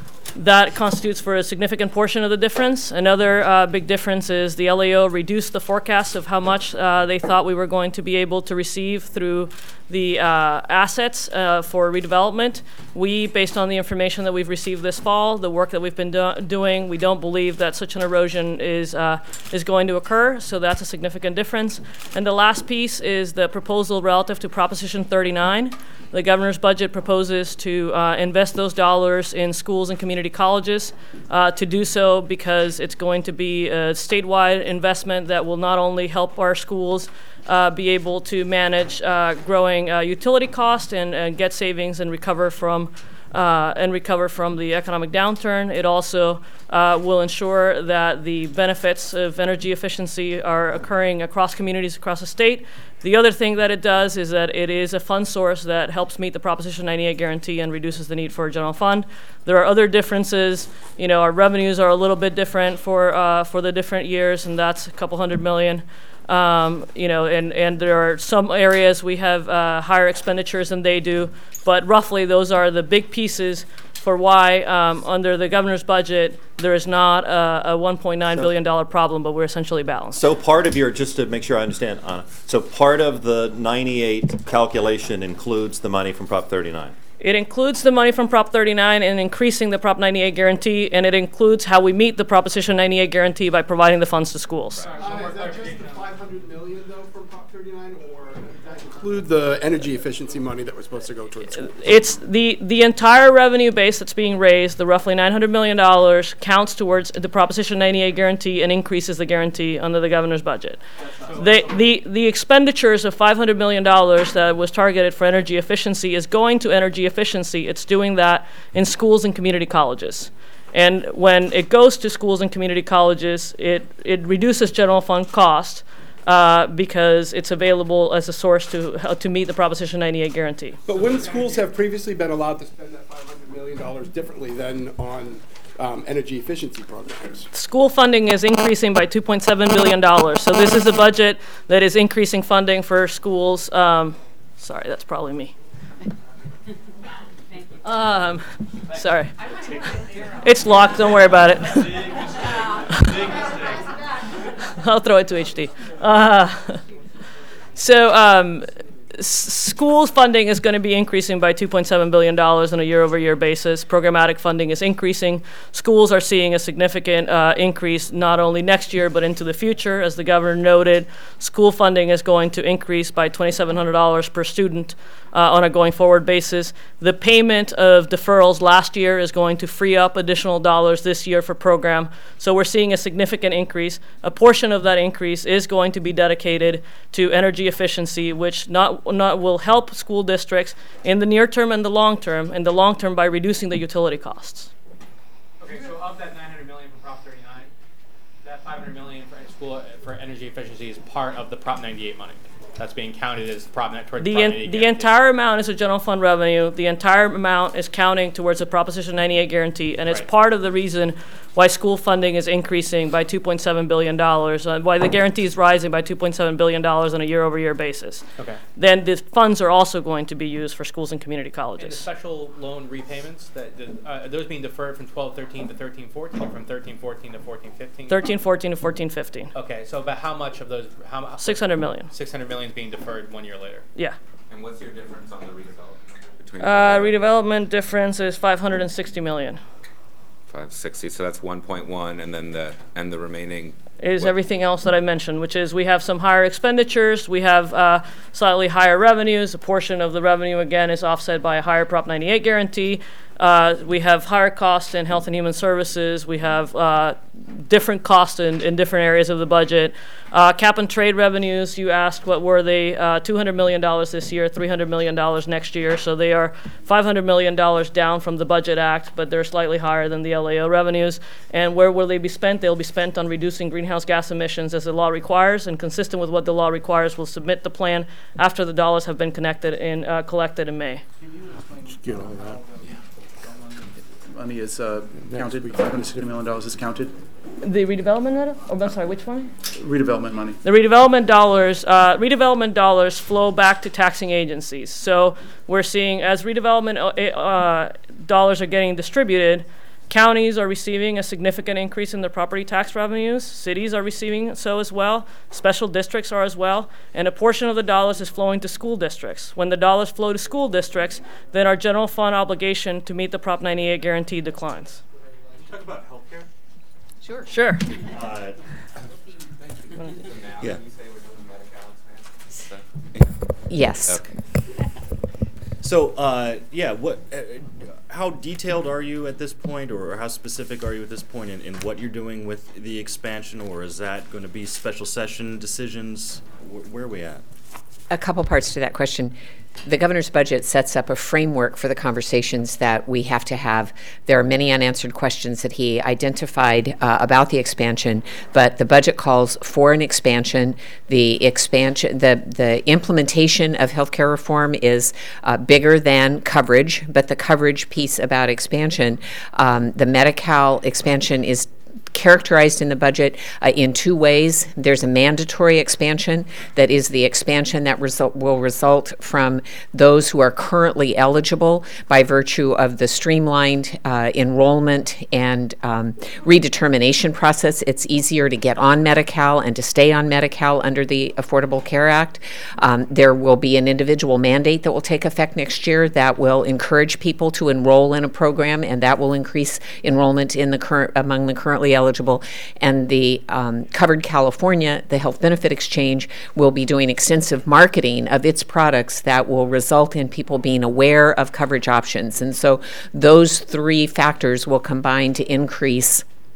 that constitutes for a significant portion of the difference. Another uh, big difference is the L A O reduced the forecast of how much uh, they thought we were going to be able to receive through the uh, assets uh, for redevelopment. We, based on the information that we've received this fall, the work that we've been do doing, we don't believe that such an erosion is uh, is going to occur. So that's a significant difference. And the last piece is the proposal relative to Proposition thirty-nine. The governor's budget proposes to uh, invest those dollars in schools and community colleges. Uh, to do so because it's going to be a statewide investment that will not only help our schools Uh, be able to manage uh, growing uh, utility costs and, and get savings and recover from uh, and recover from the economic downturn. It also uh, will ensure that the benefits of energy efficiency are occurring across communities across the state. The other thing that it does is that it is a fund source that helps meet the Proposition ninety-eight guarantee and reduces the need for a general fund. There are other differences. You know, our revenues are a little bit different for uh, for the different years, and that's a couple hundred million. Um, you know, and, and there are some areas we have uh, higher expenditures than they do, but roughly those are the big pieces for why um, under the governor's budget there is not a, a one point nine billion dollars problem, but we're essentially balanced. So part of your, just to make sure I understand, Anna, so part of the ninety-eight calculation includes the money from Prop thirty-nine? It includes the money from Prop thirty-nine and increasing the Prop ninety-eight guarantee, and it includes how we meet the Proposition ninety-eight guarantee by providing the funds to schools. Uh, is that just the five hundred million though from Prop thirty-nine, or does that include the energy efficiency money that was supposed to go towards schools? It's the, the entire revenue base that's being raised, the roughly nine hundred million dollars, counts towards the Proposition ninety-eight guarantee and increases the guarantee under the governor's budget. The, the, the expenditures of five hundred million dollars that was targeted for energy efficiency is going to energy efficiency. It's doing that in schools and community colleges. And when it goes to schools and community colleges, it, it reduces general fund cost uh, because it's available as a source to uh, to meet the Proposition ninety-eight guarantee. But wouldn't schools have previously been allowed to spend that five hundred million dollars differently than on um, energy efficiency programs? School funding is increasing by two point seven billion dollars. So this is a budget that is increasing funding for schools. Um, sorry, that's probably me. Um, sorry. It's locked, don't worry about it. I'll throw it to H D. Uh, so um, s- schools funding is going to be increasing by two point seven billion dollars on a year-over-year basis. Programmatic funding is increasing. Schools are seeing a significant uh, increase not only next year but into the future. As the governor noted, school funding is going to increase by two thousand seven hundred dollars per student Uh, on a going forward basis. The payment of deferrals last year is going to free up additional dollars this year for program. So we're seeing a significant increase. A portion of that increase is going to be dedicated to energy efficiency, which not, not will help school districts in the near term and the long term, and the long term by reducing the utility costs. Okay, so of that nine hundred million for Prop thirty-nine, that five hundred million for school for energy efficiency is part of the Prop ninety-eight money. That's being counted as Prop towards The, Prop en- ninety-eight the guarantee. entire amount is a general fund revenue. The entire amount is counting towards the Proposition ninety-eight guarantee, and it's Right. part of the reason why school funding is increasing by two point seven billion dollars, uh, why the guarantee is rising by two point seven billion dollars on a year-over-year basis. Okay. Then the funds are also going to be used for schools and community And the colleges. special loan repayments, that the, uh, are those being deferred from twelve thirteen to thirteen fourteen, or from thirteen fourteen to fourteen fifteen? thirteen fourteen to fourteen fifteen. Okay, so about how much of those? How mu- six hundred million. Six hundred million is being deferred one year later. Yeah. And what's your difference on the redevelopment between Uh, redevelopment difference is five hundred sixty million. five sixty? So that's one point one, and then the and the remaining Is what- everything else that I mentioned, which is we have some higher expenditures, we have uh, slightly higher revenues. A portion of the revenue, again, is offset by a higher Prop ninety-eight guarantee. Uh, we have higher costs in health and human services. We have uh, different costs in, in different areas of the budget. Uh, cap and trade revenues, you asked what were they? Uh, two hundred million dollars this year, three hundred million dollars next year. So they are five hundred million dollars down from the Budget Act, but they're slightly higher than the L A O revenues. And where will they be spent? They'll be spent on reducing greenhouse gas emissions as the law requires, and consistent with what the law requires, we'll submit the plan after the dollars have been connected in, uh, collected in May. Get all that. Money is uh, counted, five hundred sixty million dollars is counted. The redevelopment, money? Oh, I'm sorry, which one? Redevelopment money. The redevelopment dollars, uh, redevelopment dollars flow back to taxing agencies. So we're seeing as redevelopment uh, uh, dollars are getting distributed, counties are receiving a significant increase in their property tax revenues. Cities are receiving so as well. Special districts are as well. And a portion of the dollars is flowing to school districts. When the dollars flow to school districts, then our general fund obligation to meet the Prop ninety-eight guarantee declines. Talk about healthcare. Sure. Sure. Uh, yeah. Yes. Okay. So, uh, yeah, what, uh, how detailed are you at this point, or how specific are you at this point in, in what you're doing with the expansion, or is that going to be special session decisions? Wh- where are we at? A couple parts to that question. The governor's budget sets up a framework for the conversations that we have to have. There are many unanswered questions that he identified uh, about the expansion, but the budget calls for an expansion. The expansion, the the implementation of healthcare reform is uh, bigger than coverage, but the coverage piece about expansion, um, the Medi-Cal expansion is characterized in the budget uh, in two ways. There's a mandatory expansion that is the expansion that result, will result from those who are currently eligible by virtue of the streamlined uh, enrollment and um, redetermination process. It's easier to get on Medi-Cal and to stay on Medi-Cal under the Affordable Care Act. Um, there will be an individual mandate that will take effect next year that will encourage people to enroll in a program, and that will increase enrollment in the current among the currently eligible. And the um, Covered California, the Health Benefit Exchange, will be doing extensive marketing of its products that will result in people being aware of coverage options. And so those three factors will combine to increase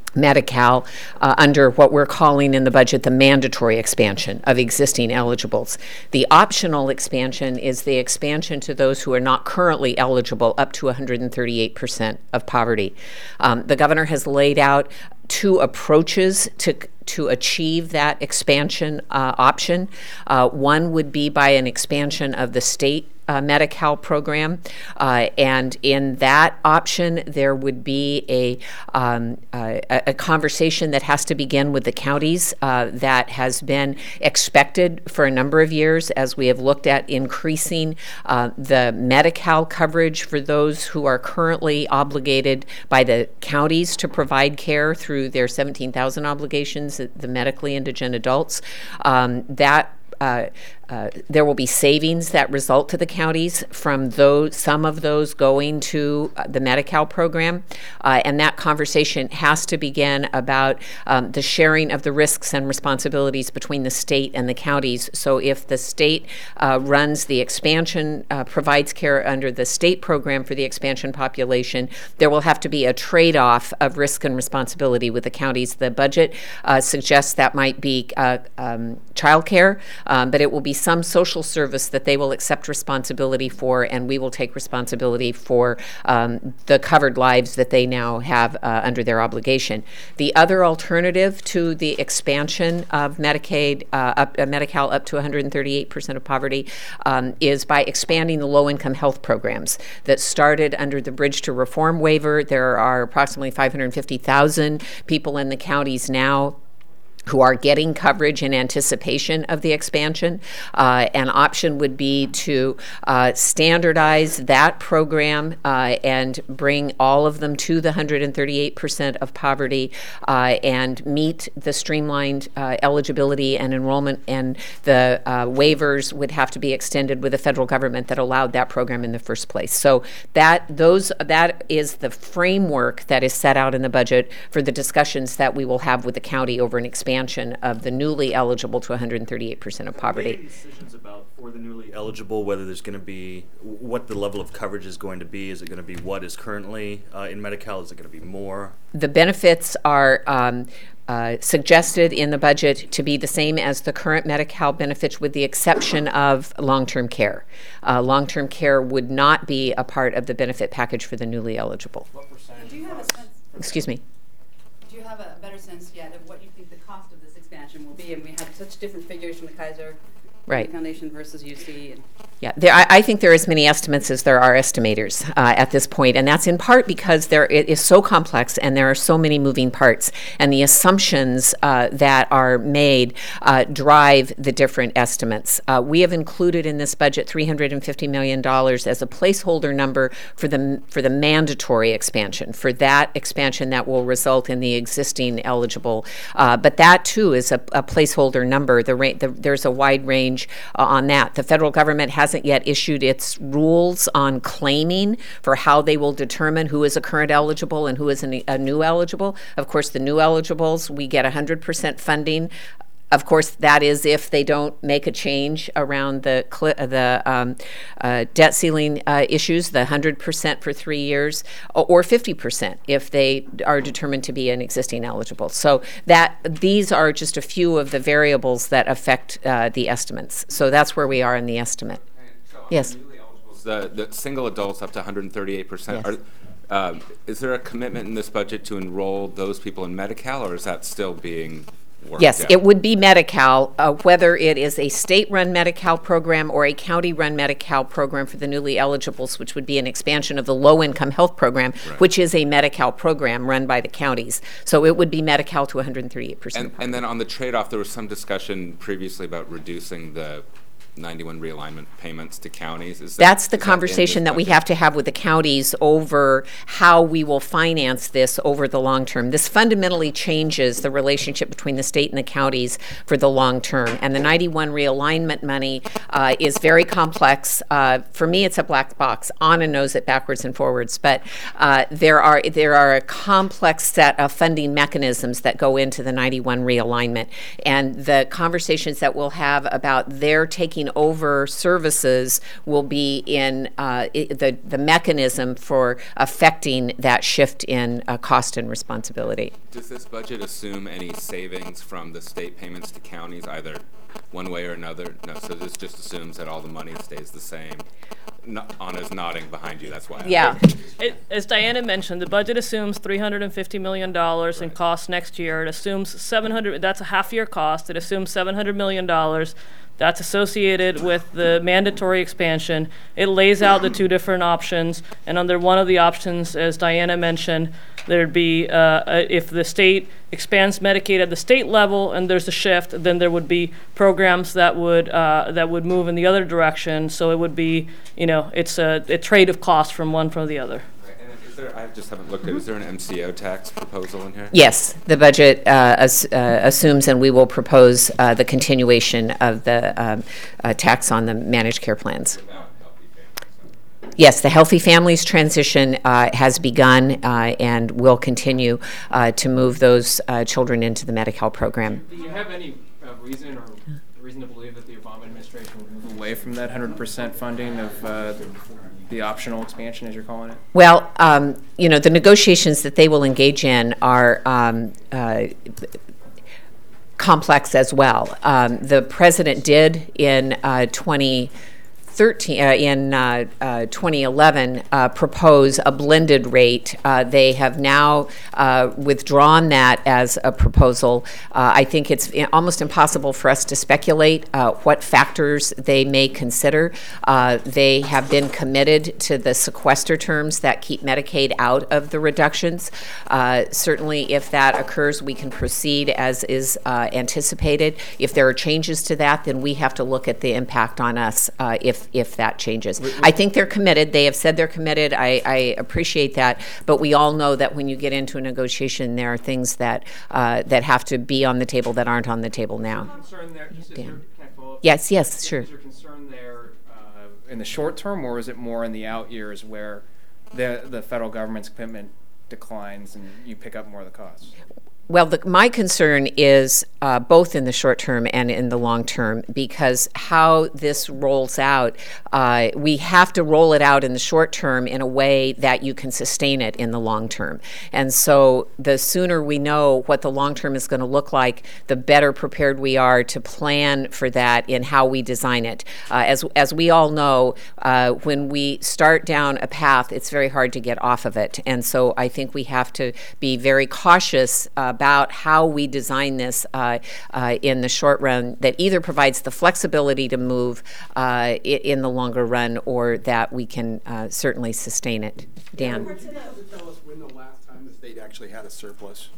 Medi-Cal uh, under what we're calling in the budget the mandatory expansion of existing eligibles. The optional expansion is the expansion to those who are not currently eligible up to one hundred thirty-eight percent of poverty. Um, the governor has laid out two approaches to to achieve that expansion uh, option. Uh, one would be by an expansion of the state Uh, Medi-Cal program, uh, and in that option, there would be a, um, uh, a a conversation that has to begin with the counties uh, that has been expected for a number of years as we have looked at increasing uh, the Medi-Cal coverage for those who are currently obligated by the counties to provide care through their seventeen thousand obligations, the medically indigent adults. Um, that Uh, uh, there will be savings that result to the counties from those, some of those going to uh, the Medi-Cal program, uh, and that conversation has to begin about um, the sharing of the risks and responsibilities between the state and the counties. So if the state uh, runs the expansion, uh, provides care under the state program for the expansion population, there will have to be a trade-off of risk and responsibility with the counties. The budget uh, suggests that might be uh, um, child care, Um, but it will be some social service that they will accept responsibility for, and we will take responsibility for um, the covered lives that they now have uh, under their obligation. The other alternative to the expansion of Medicaid, uh, up, uh, Medi-Cal up to one hundred thirty-eight percent of poverty um, is by expanding the low-income health programs that started under the Bridge to Reform waiver. There are approximately five hundred fifty thousand people in the counties now who are getting coverage in anticipation of the expansion. Uh, an option would be to uh, standardize that program uh, and bring all of them to the one hundred thirty-eight percent of poverty uh, and meet the streamlined uh, eligibility and enrollment, and the uh, waivers would have to be extended with the federal government that allowed that program in the first place. So that those that is the framework that is set out in the budget for the discussions that we will have with the county over an expansion of the newly eligible to one hundred thirty-eight percent of poverty. Any decisions about for the newly eligible whether there's going to be what the level of coverage is going to be? Is it going to be what is currently uh, in Medi-Cal? Is it going to be more? The benefits are um, uh, suggested in the budget to be the same as the current Medi-Cal benefits, with the exception of long-term care. Uh, long-term care would not be a part of the benefit package for the newly eligible. What percentage? Do you have a sense? Excuse me. Do you have a better sense yet of what you think the cost of this expansion will be? And we have such different figures from the Kaiser Right. Foundation versus U C. And Yeah, there, I, I think there are as many estimates as there are estimators uh, at this point, and that's in part because there it is so complex and there are so many moving parts, and the assumptions uh, that are made uh, drive the different estimates. Uh, we have included in this budget three hundred fifty million dollars as a placeholder number for the for the mandatory expansion, for that expansion that will result in the existing eligible. Uh, but that too is a, a placeholder number. The, ra- the there's a wide range uh, on that. The federal government hasn't yet issued its rules on claiming for how they will determine who is a current eligible and who is a, a new eligible. Of course, the new eligibles, we get one hundred percent funding. Of course, that is if they don't make a change around the cl- the um, uh, debt ceiling uh, issues, the one hundred percent for three years, or fifty percent if they are determined to be an existing eligible. So that these are just a few of the variables that affect uh, the estimates. So that's where we are in the estimate. Yes. The, the single adults up to one hundred thirty-eight percent. Yes. Are, um, is there a commitment in this budget to enroll those people in Medi-Cal, or is that still being worked Yes, out? it would be Medi-Cal, uh, whether it is a state-run Medi-Cal program or a county-run Medi-Cal program for the newly eligibles, which would be an expansion of the low-income health program, Right. which is a Medi-Cal program run by the counties. So it would be Medi-Cal to one hundred thirty-eight percent. And, and then on the trade-off, there was some discussion previously about reducing the ninety-one realignment payments to counties. Is that, That's the is conversation that, that we have to have with the counties over how we will finance this over the long term. This fundamentally changes the relationship between the state and the counties for the long term. And the ninety-one realignment money uh, is very complex. Uh, for me, it's a black box. Anna knows it backwards and forwards. But uh, there are there are a complex set of funding mechanisms that go into the ninety-one realignment. And the conversations that we'll have about their taking taking over services will be in uh, i- the, the mechanism for affecting that shift in uh, cost and responsibility. Does this budget assume any savings from the state payments to counties, either one way or another? No, so this just assumes that all the money stays the same. No, Anna's nodding behind you, that's why. I- Yeah. It, as Diana mentioned, the budget assumes three hundred fifty million dollars in costs next year. It assumes seven hundred, that's a half-year cost. It assumes seven hundred million dollars. That's associated with the mandatory expansion. It lays out the two different options, and under one of the options, as Diana mentioned, there'd be, uh, uh, if the state expands Medicaid at the state level and there's a shift, then there would be programs that would, uh, that would move in the other direction. So it would be, you know, it's a, a trade of cost from one from the other. And then is there, I just haven't looked at, is there an M C O tax proposal in here? Yes, the budget uh, as, uh, assumes, and we will propose uh, the continuation of the um, uh, tax on the managed care plans. Yes, the Healthy Families transition uh, has begun uh, and will continue uh, to move those uh, children into the Medi-Cal program. Do you have any uh, reason or reason to believe that the Obama administration would move away from that one hundred percent funding of uh, the, the optional expansion, as you're calling it? Well, um, you know, the negotiations that they will engage in are um, uh, complex as well. Um, the president did in uh, twenty thirteen, uh, in uh, uh, twenty eleven, uh, propose a blended rate. Uh, they have now uh, withdrawn that as a proposal. Uh, I think it's i- almost impossible for us to speculate uh, what factors they may consider. Uh, they have been committed to the sequester terms that keep Medicaid out of the reductions. Uh, certainly, if that occurs, we can proceed as is uh, anticipated. If there are changes to that, then we have to look at the impact on us uh, if if that changes. I think they're committed. They have said they're committed. I, I appreciate that. But we all know that when you get into a negotiation, there are things that uh, that have to be on the table that aren't on the table now. Concern there, just is there, Dan. can I follow up? Yes, yes, sure. Is there concern there uh, in the short term, or is it more in the out years where the the federal government's commitment declines and you pick up more of the costs? Well, the, my concern is uh, both in the short term and in the long term, because how this rolls out, uh, we have to roll it out in the short term in a way that you can sustain it in the long term. And so the sooner we know what the long term is going to look like, the better prepared we are to plan for that in how we design it. Uh, as, as we all know, uh, when we start down a path, it's very hard to get off of it. And so I think we have to be very cautious uh, about how we design this uh, uh, in the short run that either provides the flexibility to move uh, i- in the longer run, or that we can uh, certainly sustain it. Dan? Can you tell us when the last time the state actually had a surplus?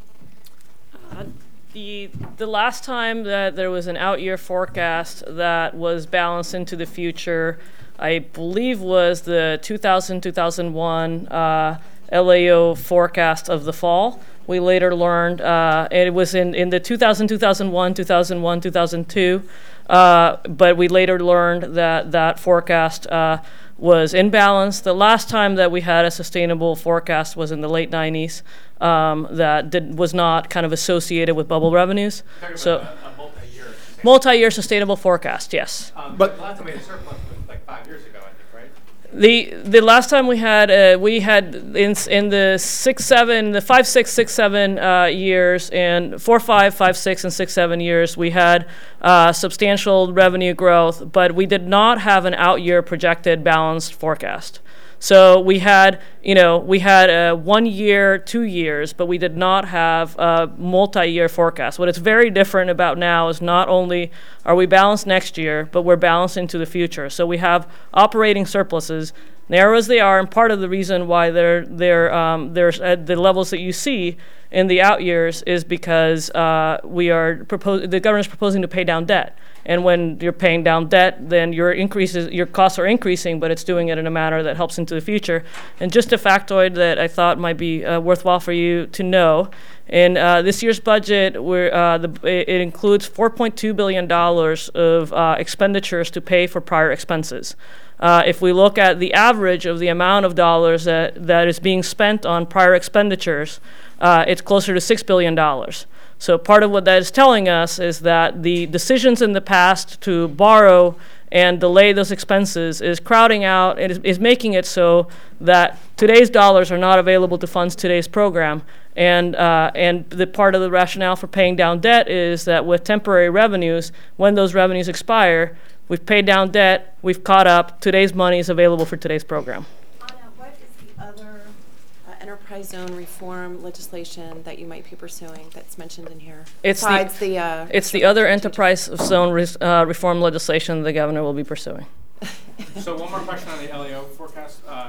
Uh, The, the last time that there was an out-year forecast that was balanced into the future, I believe was the two thousand, two thousand one uh, L A O forecast of the fall. We later learned, uh, and it was in, in the two thousand, two thousand one, two thousand one, two thousand two, uh, but we later learned that that forecast uh, was in balance. The last time that we had a sustainable forecast was in the late nineties, um, that did, was not kind of associated with bubble revenues. So, a, a multi-year. multi-year sustainable forecast, yes. Um, but the last time we had a surplus was like five years ago, I think, right? The the last time we had uh, we had in in the six seven the five six six seven uh, years and four five five six and six seven years we had uh, substantial revenue growth, but we did not have an out year projected balanced forecast. So we had, you know, we had a one year, two years, but we did not have a multi-year forecast. What is very different about now is not only are we balanced next year, but we're balanced into the future. So we have operating surpluses, narrow as they are, and part of the reason why they're they're um, they're at the levels that you see in the out years is because uh, we are propos- the government is proposing to pay down debt. And when you're paying down debt, then your increases, your costs are increasing, but it's doing it in a manner that helps into the future. And just a factoid that I thought might be uh, worthwhile for you to know: in uh, this year's budget, we're, uh, the, it, it includes four point two billion dollars of uh, expenditures to pay for prior expenses. Uh, if we look at the average of the amount of dollars that, that is being spent on prior expenditures, uh, it's closer to six billion dollars. So part of what that is telling us is that the decisions in the past to borrow and delay those expenses is crowding out, it is, is making it so that today's dollars are not available to fund today's program. And, uh, and the part of the rationale for paying down debt is that with temporary revenues, when those revenues expire, we've paid down debt, we've caught up, today's money is available for today's program. Anna, what is the other uh, enterprise zone reform legislation that you might be pursuing that's mentioned in here? It's Besides the, the, uh, it's the other enterprise zone re uh, reform legislation the governor will be pursuing. So one more question on the L A O forecast. Uh,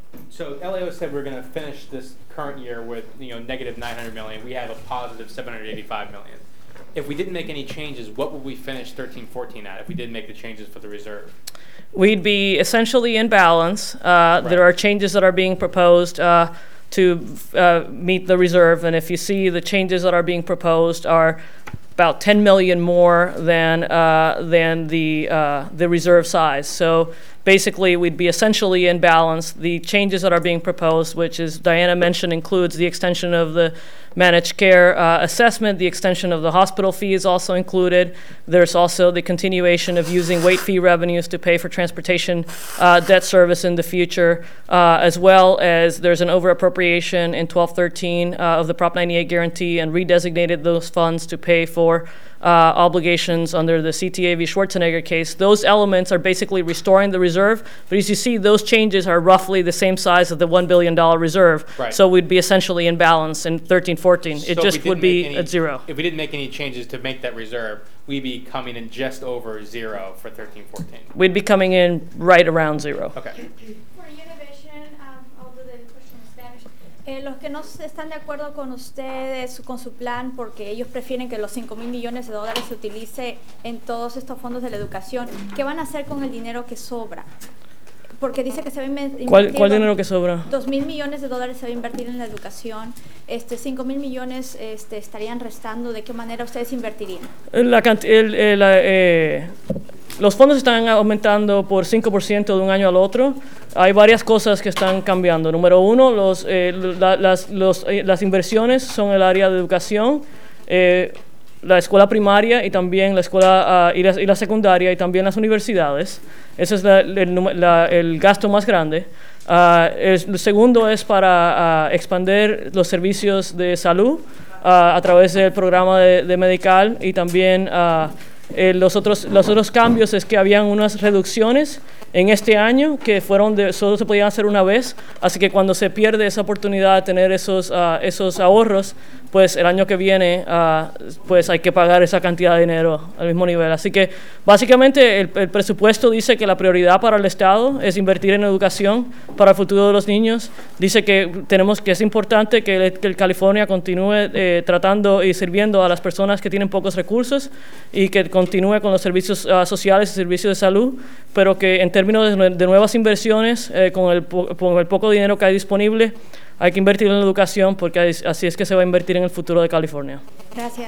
so L A O said we're going to finish this current year with you know negative nine hundred million. We have a positive seven hundred eighty-five million. If we didn't make any changes, what would we finish thirteen fourteen at if we did make the changes for the reserve? We'd be essentially in balance. Uh, Right. There are changes that are being proposed uh, to uh, meet the reserve, and if you see the changes that are being proposed are about ten million more than uh, than the uh, the reserve size. So basically, we'd be essentially in balance. The changes that are being proposed, which as Diana mentioned, includes the extension of the managed care uh, assessment, the extension of the hospital fee is also included. There's also the continuation of using late fee revenues to pay for transportation uh, debt service in the future, uh, as well as there's an over-appropriation in twelve thirteen uh, of the Prop ninety-eight guarantee and redesignated those funds to pay for uh, obligations under the C T A v. Schwarzenegger case. Those elements are basically restoring the reserve, but as you see, those changes are roughly the same size of the one billion dollar reserve. Right. So we'd be essentially in balance in thirteen fourteen. So It if just we would didn't be make any- at zero. If we didn't make any changes to make that reserve, we'd be coming in just over zero for thirteen fourteen. We'd be coming in right around zero. Okay. For Univision, um, I'll do the question in Spanish. Eh, los que no están de acuerdo con ustedes, con su plan, porque ellos prefieren que los cinco mil millones de dólares se utilice en todos estos fondos de la educación, ¿qué van a hacer con el dinero que sobra? Porque dice que se va a invertir. ¿Cuál, cuál dinero que sobra? Dos mil millones de dólares se va a invertir en la educación. Este, cinco mil millones este, estarían restando. ¿De qué manera ustedes invertirían? La canti- el- el- la, eh, los fondos están aumentando por cinco por ciento de un año al otro. Hay varias cosas que están cambiando. Número uno, los, eh, la- las, los, eh, las inversiones son el área de educación, eh, la escuela primaria y también la escuela uh, y, la, y la secundaria y también las universidades. Ese es la, el, la, el gasto más grande. Uh, es, el segundo es para uh, expandir los servicios de salud uh, a través del programa de, de Medical y también uh, eh, los, otros, los otros cambios es que habían unas reducciones en este año que fueron de, solo se podían hacer una vez, así que cuando se pierde esa oportunidad de tener esos, uh, esos ahorros, pues el año que viene uh, pues hay que pagar esa cantidad de dinero al mismo nivel. Así que básicamente el, el presupuesto dice que la prioridad para el Estado es invertir en educación para el futuro de los niños. Dice que tenemos que es importante que, el, que el California continúe eh, tratando y sirviendo a las personas que tienen pocos recursos y que continúe con los servicios uh, sociales y servicios de salud, pero que en términos de, de nuevas inversiones, eh, con, el, con el poco dinero que hay disponible, hay que invertir en la educación porque así es que se va a invertir en el futuro de California. Gracias.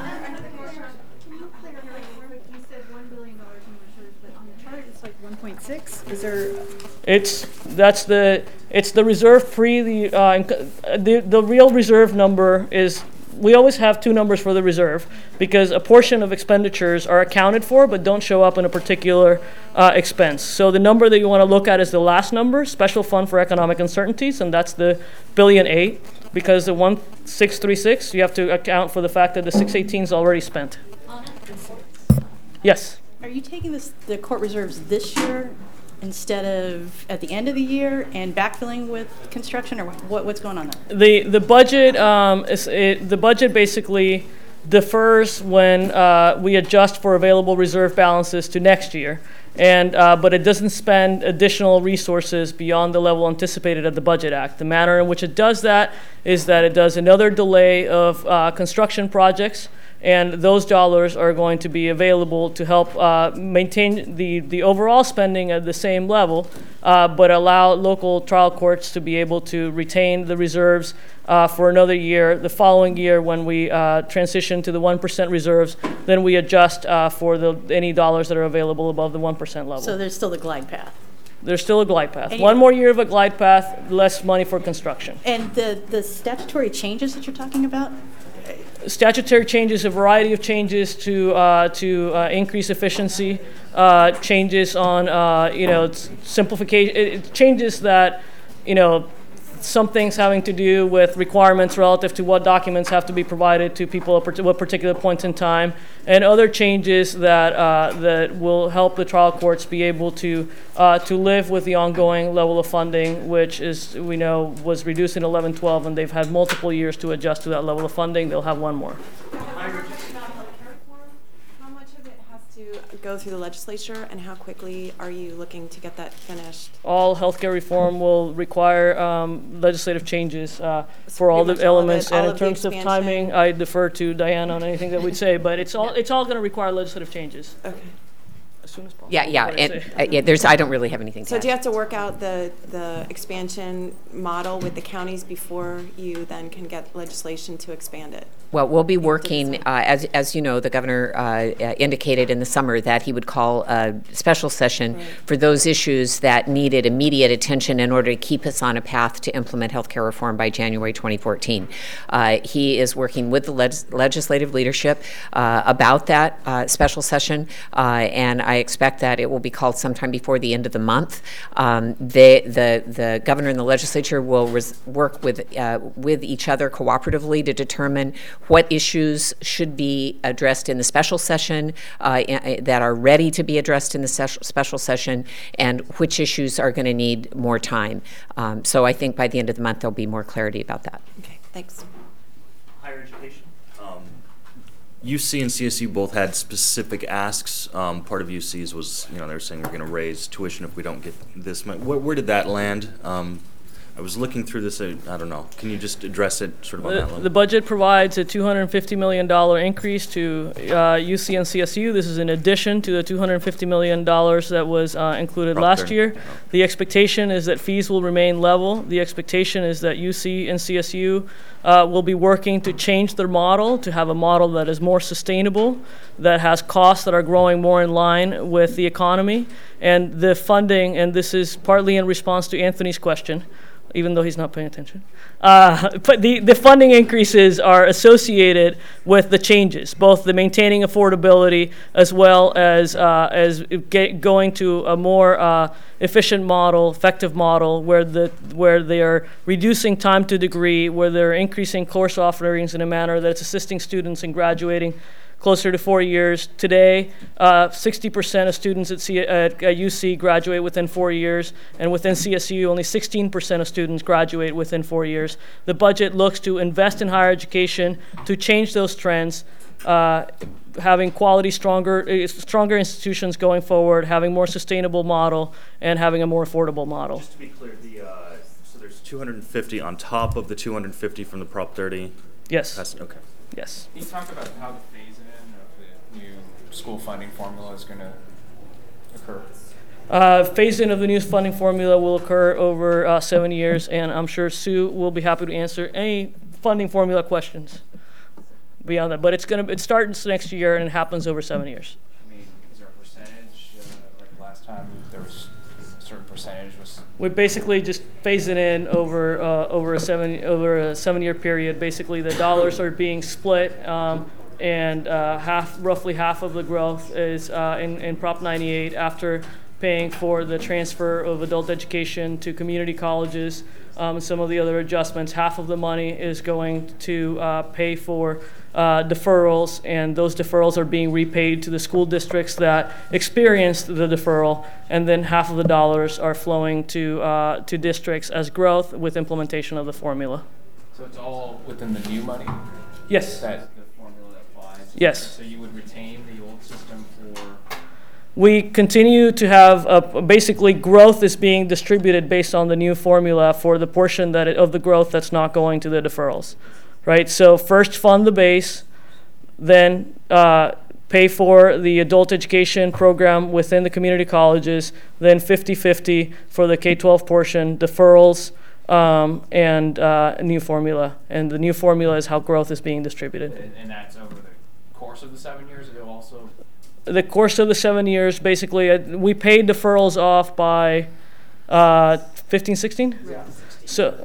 one point six? Is there? It's that's the it's the reserve pre the uh, inc- the the real reserve number is. We always have two numbers for the reserve because a portion of expenditures are accounted for but don't show up in a particular uh, expense. So the number that you want to look at is the last number, Special Fund for Economic Uncertainties, and that's the billion eight. Because the one six three six, you have to account for the fact that the six eighteen is already spent. Yes. Are you taking this the court reserves this year instead of at the end of the year and backfilling with construction, or what, what's going on there? The the budget um, is it, the budget basically defers when uh, we adjust for available reserve balances to next year, and uh, but it doesn't spend additional resources beyond the level anticipated at the Budget Act. The manner in which it does that is that it does another delay of uh, construction projects. And those dollars are going to be available to help uh, maintain the, the overall spending at the same level, uh, but allow local trial courts to be able to retain the reserves uh, for another year. The following year, when we uh, transition to the one percent reserves, then we adjust uh, for the, any dollars that are available above the one percent level. So there's still the glide path. There's still a glide path. And One you- more year of a glide path, less money for construction. And the, the statutory changes that you're talking about, statutory changes, a variety of changes to uh, to uh, increase efficiency, uh, changes on uh, you know simplification, it, changes that you know some things having to do with requirements relative to what documents have to be provided to people at what particular points in time, and other changes that uh, that will help the trial courts be able to uh, to live with the ongoing level of funding, which is we know was reduced in eleven twelve, and they've had multiple years to adjust to that level of funding. They'll have one more. To go through the legislature, and how quickly are you looking to get that finished? All healthcare reform will require um, legislative changes uh, for all the much all of elements, it, all and in of the terms of expansion. timing, I defer to Diana on anything that we'd say. But it's all it's all going to require legislative changes. Okay. As soon as possible. Yeah, yeah, What I and say. uh, yeah. There's I don't really have anything to So add. do you have to work out the, the expansion model with the counties before you then can get legislation to expand it? Well, we'll be working, uh, as, as you know, the governor uh, uh, indicated in the summer that he would call a special session Right. for those issues that needed immediate attention in order to keep us on a path to implement healthcare reform by January twenty fourteen. Uh, he is working with the legis- legislative leadership uh, about that uh, special session, uh, and I expect that it will be called sometime before the end of the month. Um, they, the, the governor and the legislature will res- work with, uh, with each other cooperatively to determine what issues should be addressed in the special session uh, i- that are ready to be addressed in the ses- special session, and which issues are going to need more time. Um, so I think by the end of the month there'll be more clarity about that. Okay, thanks. Higher education. Um, U C and C S U both had specific asks. Um, part of U C's was, you know, they were saying we're going to raise tuition if we don't get this much. Where, where did that land? Um, I was looking through this. I, I don't know. Can you just address it sort of on that The, level? the budget provides a two hundred fifty million dollars increase to uh, U C and C S U. This is in addition to the two hundred fifty million dollars that was uh, included Prop last thirty. year. The expectation is that fees will remain level. The expectation is that U C and C S U uh, will be working to change their model to have a model that is more sustainable, that has costs that are growing more in line with the economy. And the funding, and this is partly in response to Anthony's question, even though he's not paying attention. Uh, but the, the funding increases are associated with the changes, both the maintaining affordability as well as uh, as get going to a more uh, efficient model, effective model, where the where they are reducing time to degree, where they're increasing course offerings in a manner that's assisting students in graduating closer to four years. Today, uh, sixty percent of students at, C- at, at U C graduate within four years, and within C S U, only sixteen percent of students graduate within four years. The budget looks to invest in higher education to change those trends, uh, having quality, stronger, uh, stronger institutions going forward, having more sustainable model, and having a more affordable model. Just to be clear, the uh, so there's two hundred fifty on top of the two hundred fifty from the Prop thirty? Yes. That's, okay. Yes. Can you talk about how the phase-in of the new school funding formula is going to occur? Uh, phase-in of the new funding formula will occur over uh, seven years, and I'm sure Sue will be happy to answer any funding formula questions beyond that. But it's going to it starts next year, and it happens over seven years. I mean, is there a percentage, uh, like last time there was a certain percentage was... We basically just phase it in over uh, over a seven over a seven-year period. Basically, the dollars are being split, um, and uh, half, roughly half of the growth is uh, in, in Prop ninety-eight after paying for the transfer of adult education to community colleges. Um, and some of the other adjustments. Half of the money is going to uh, pay for uh, deferrals, and those deferrals are being repaid to the school districts that experienced the deferral, and then half of the dollars are flowing to uh, to districts as growth with implementation of the formula. So it's all within the new money? Yes. That the formula applies? Yes. So you would retain the old system for... We continue to have, uh, basically, growth is being distributed based on the new formula for the portion that it, of the growth that's not going to the deferrals, right? So first fund the base, then uh, pay for the adult education program within the community colleges, then fifty-fifty for the K twelve portion, deferrals, um, and uh, a new formula. And the new formula is how growth is being distributed. And, and that's over the course of the seven years? It'll also... The course of the seven years, basically, uh, we paid deferrals off by uh, fifteen, sixteen? Yeah. So,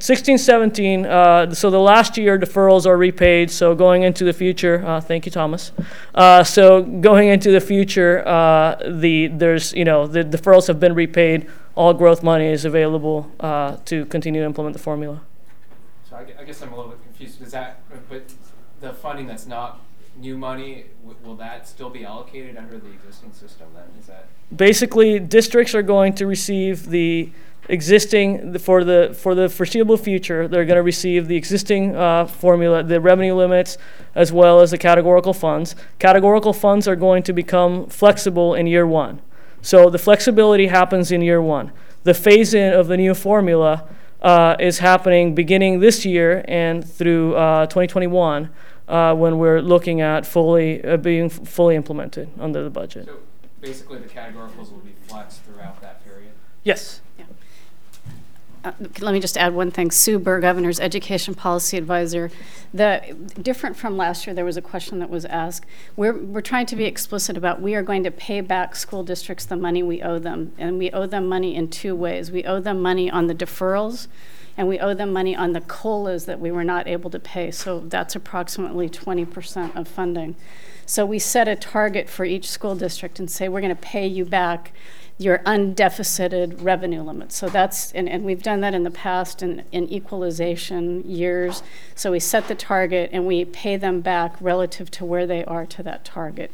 sixteen seventeen, uh, so the last year deferrals are repaid, so going into the future, uh, thank you, Thomas. Uh, so going into the future, uh, the there's, you know, the deferrals have been repaid. All growth money is available uh, to continue to implement the formula. So I gu- I guess I'm a little bit confused. Is that, but the funding that's not new money, w- will that still be allocated under the existing system then? Is that? Basically, districts are going to receive the existing, the- for the for the foreseeable future, they're going to receive the existing uh, formula, the revenue limits, as well as the categorical funds. Categorical funds are going to become flexible in year one. So the flexibility happens in year one. The phase-in of the new formula uh, is happening beginning this year and through uh, twenty twenty-one, uh, when we're looking at fully uh, being f- fully implemented under the budget. So basically the categoricals will be flexed throughout that period? Yes. Uh, let me just add one thing. Sue Burr, Governor's Education Policy Advisor. The different from last year, there was a question that was asked. We're we're trying to be explicit about we are going to pay back school districts the money we owe them, and we owe them money in two ways. We owe them money on the deferrals, and we owe them money on the COLAs that we were not able to pay. So that's approximately twenty percent of funding. So we set a target for each school district and say we're going to pay you back your undeficited revenue limit. So that's, and, and we've done that in the past in, in equalization years. So we set the target and we pay them back relative to where they are to that target.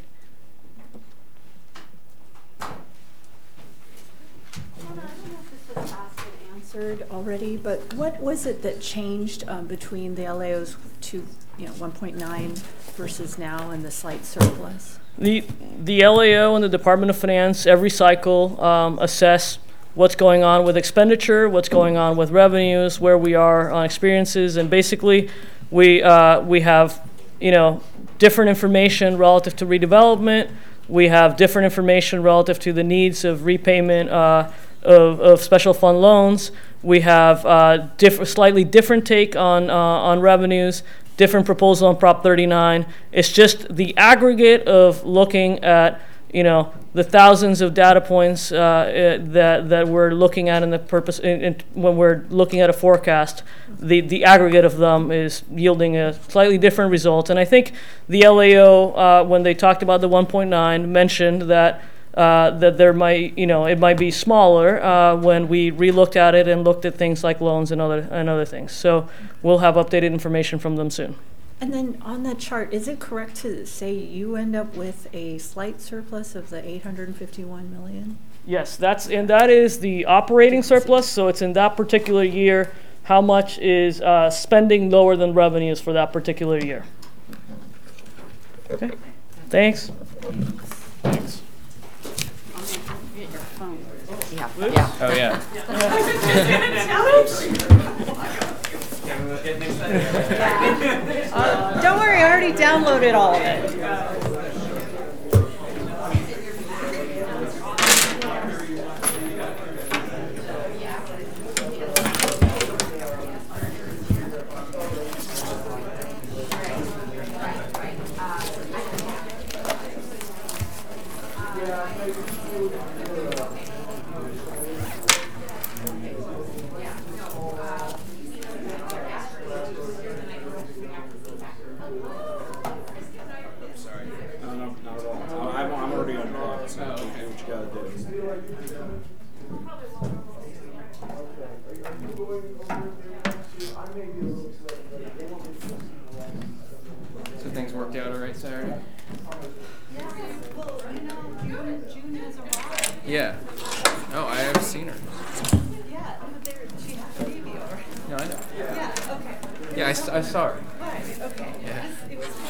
Answered already, but what was it that changed um, between the L A Os to, you know, one point nine versus now and the slight surplus? The the L A O and the Department of Finance every cycle um, assess what's going on with expenditure, what's going on with revenues, where we are on experiences, and basically we uh, we have, you know, different information relative to redevelopment. We have different information relative to the needs of repayment uh, of, of special fund loans. We have uh, diff- slightly different take on uh, on revenues. Different proposal on Prop thirty-nine. It's just the aggregate of looking at, you know, the thousands of data points uh, uh, that that we're looking at in the purpose in, in, when we're looking at a forecast. The the aggregate of them is yielding a slightly different result. And I think the L A O, uh, when they talked about the one point nine, mentioned that uh, that there might, you know, it might be smaller uh, when we relooked at it and looked at things like loans and other and other things. So we'll have updated information from them soon. And then on that chart, is it correct to say you end up with a slight surplus of the eight hundred fifty-one million? Yes, that's and that is the operating surplus. So it's in that particular year. How much is uh, spending lower than revenues for that particular year? Okay. Thanks. Thanks. Yeah. Yeah. Oh yeah. uh, don't worry, I already downloaded all of it. So things worked out all right Saturday? Yeah. Oh, I have seen her. Yeah, she had a baby, or? No, I know. Yeah, okay. Yeah, I, s- I saw her. Right, okay. Yeah. It was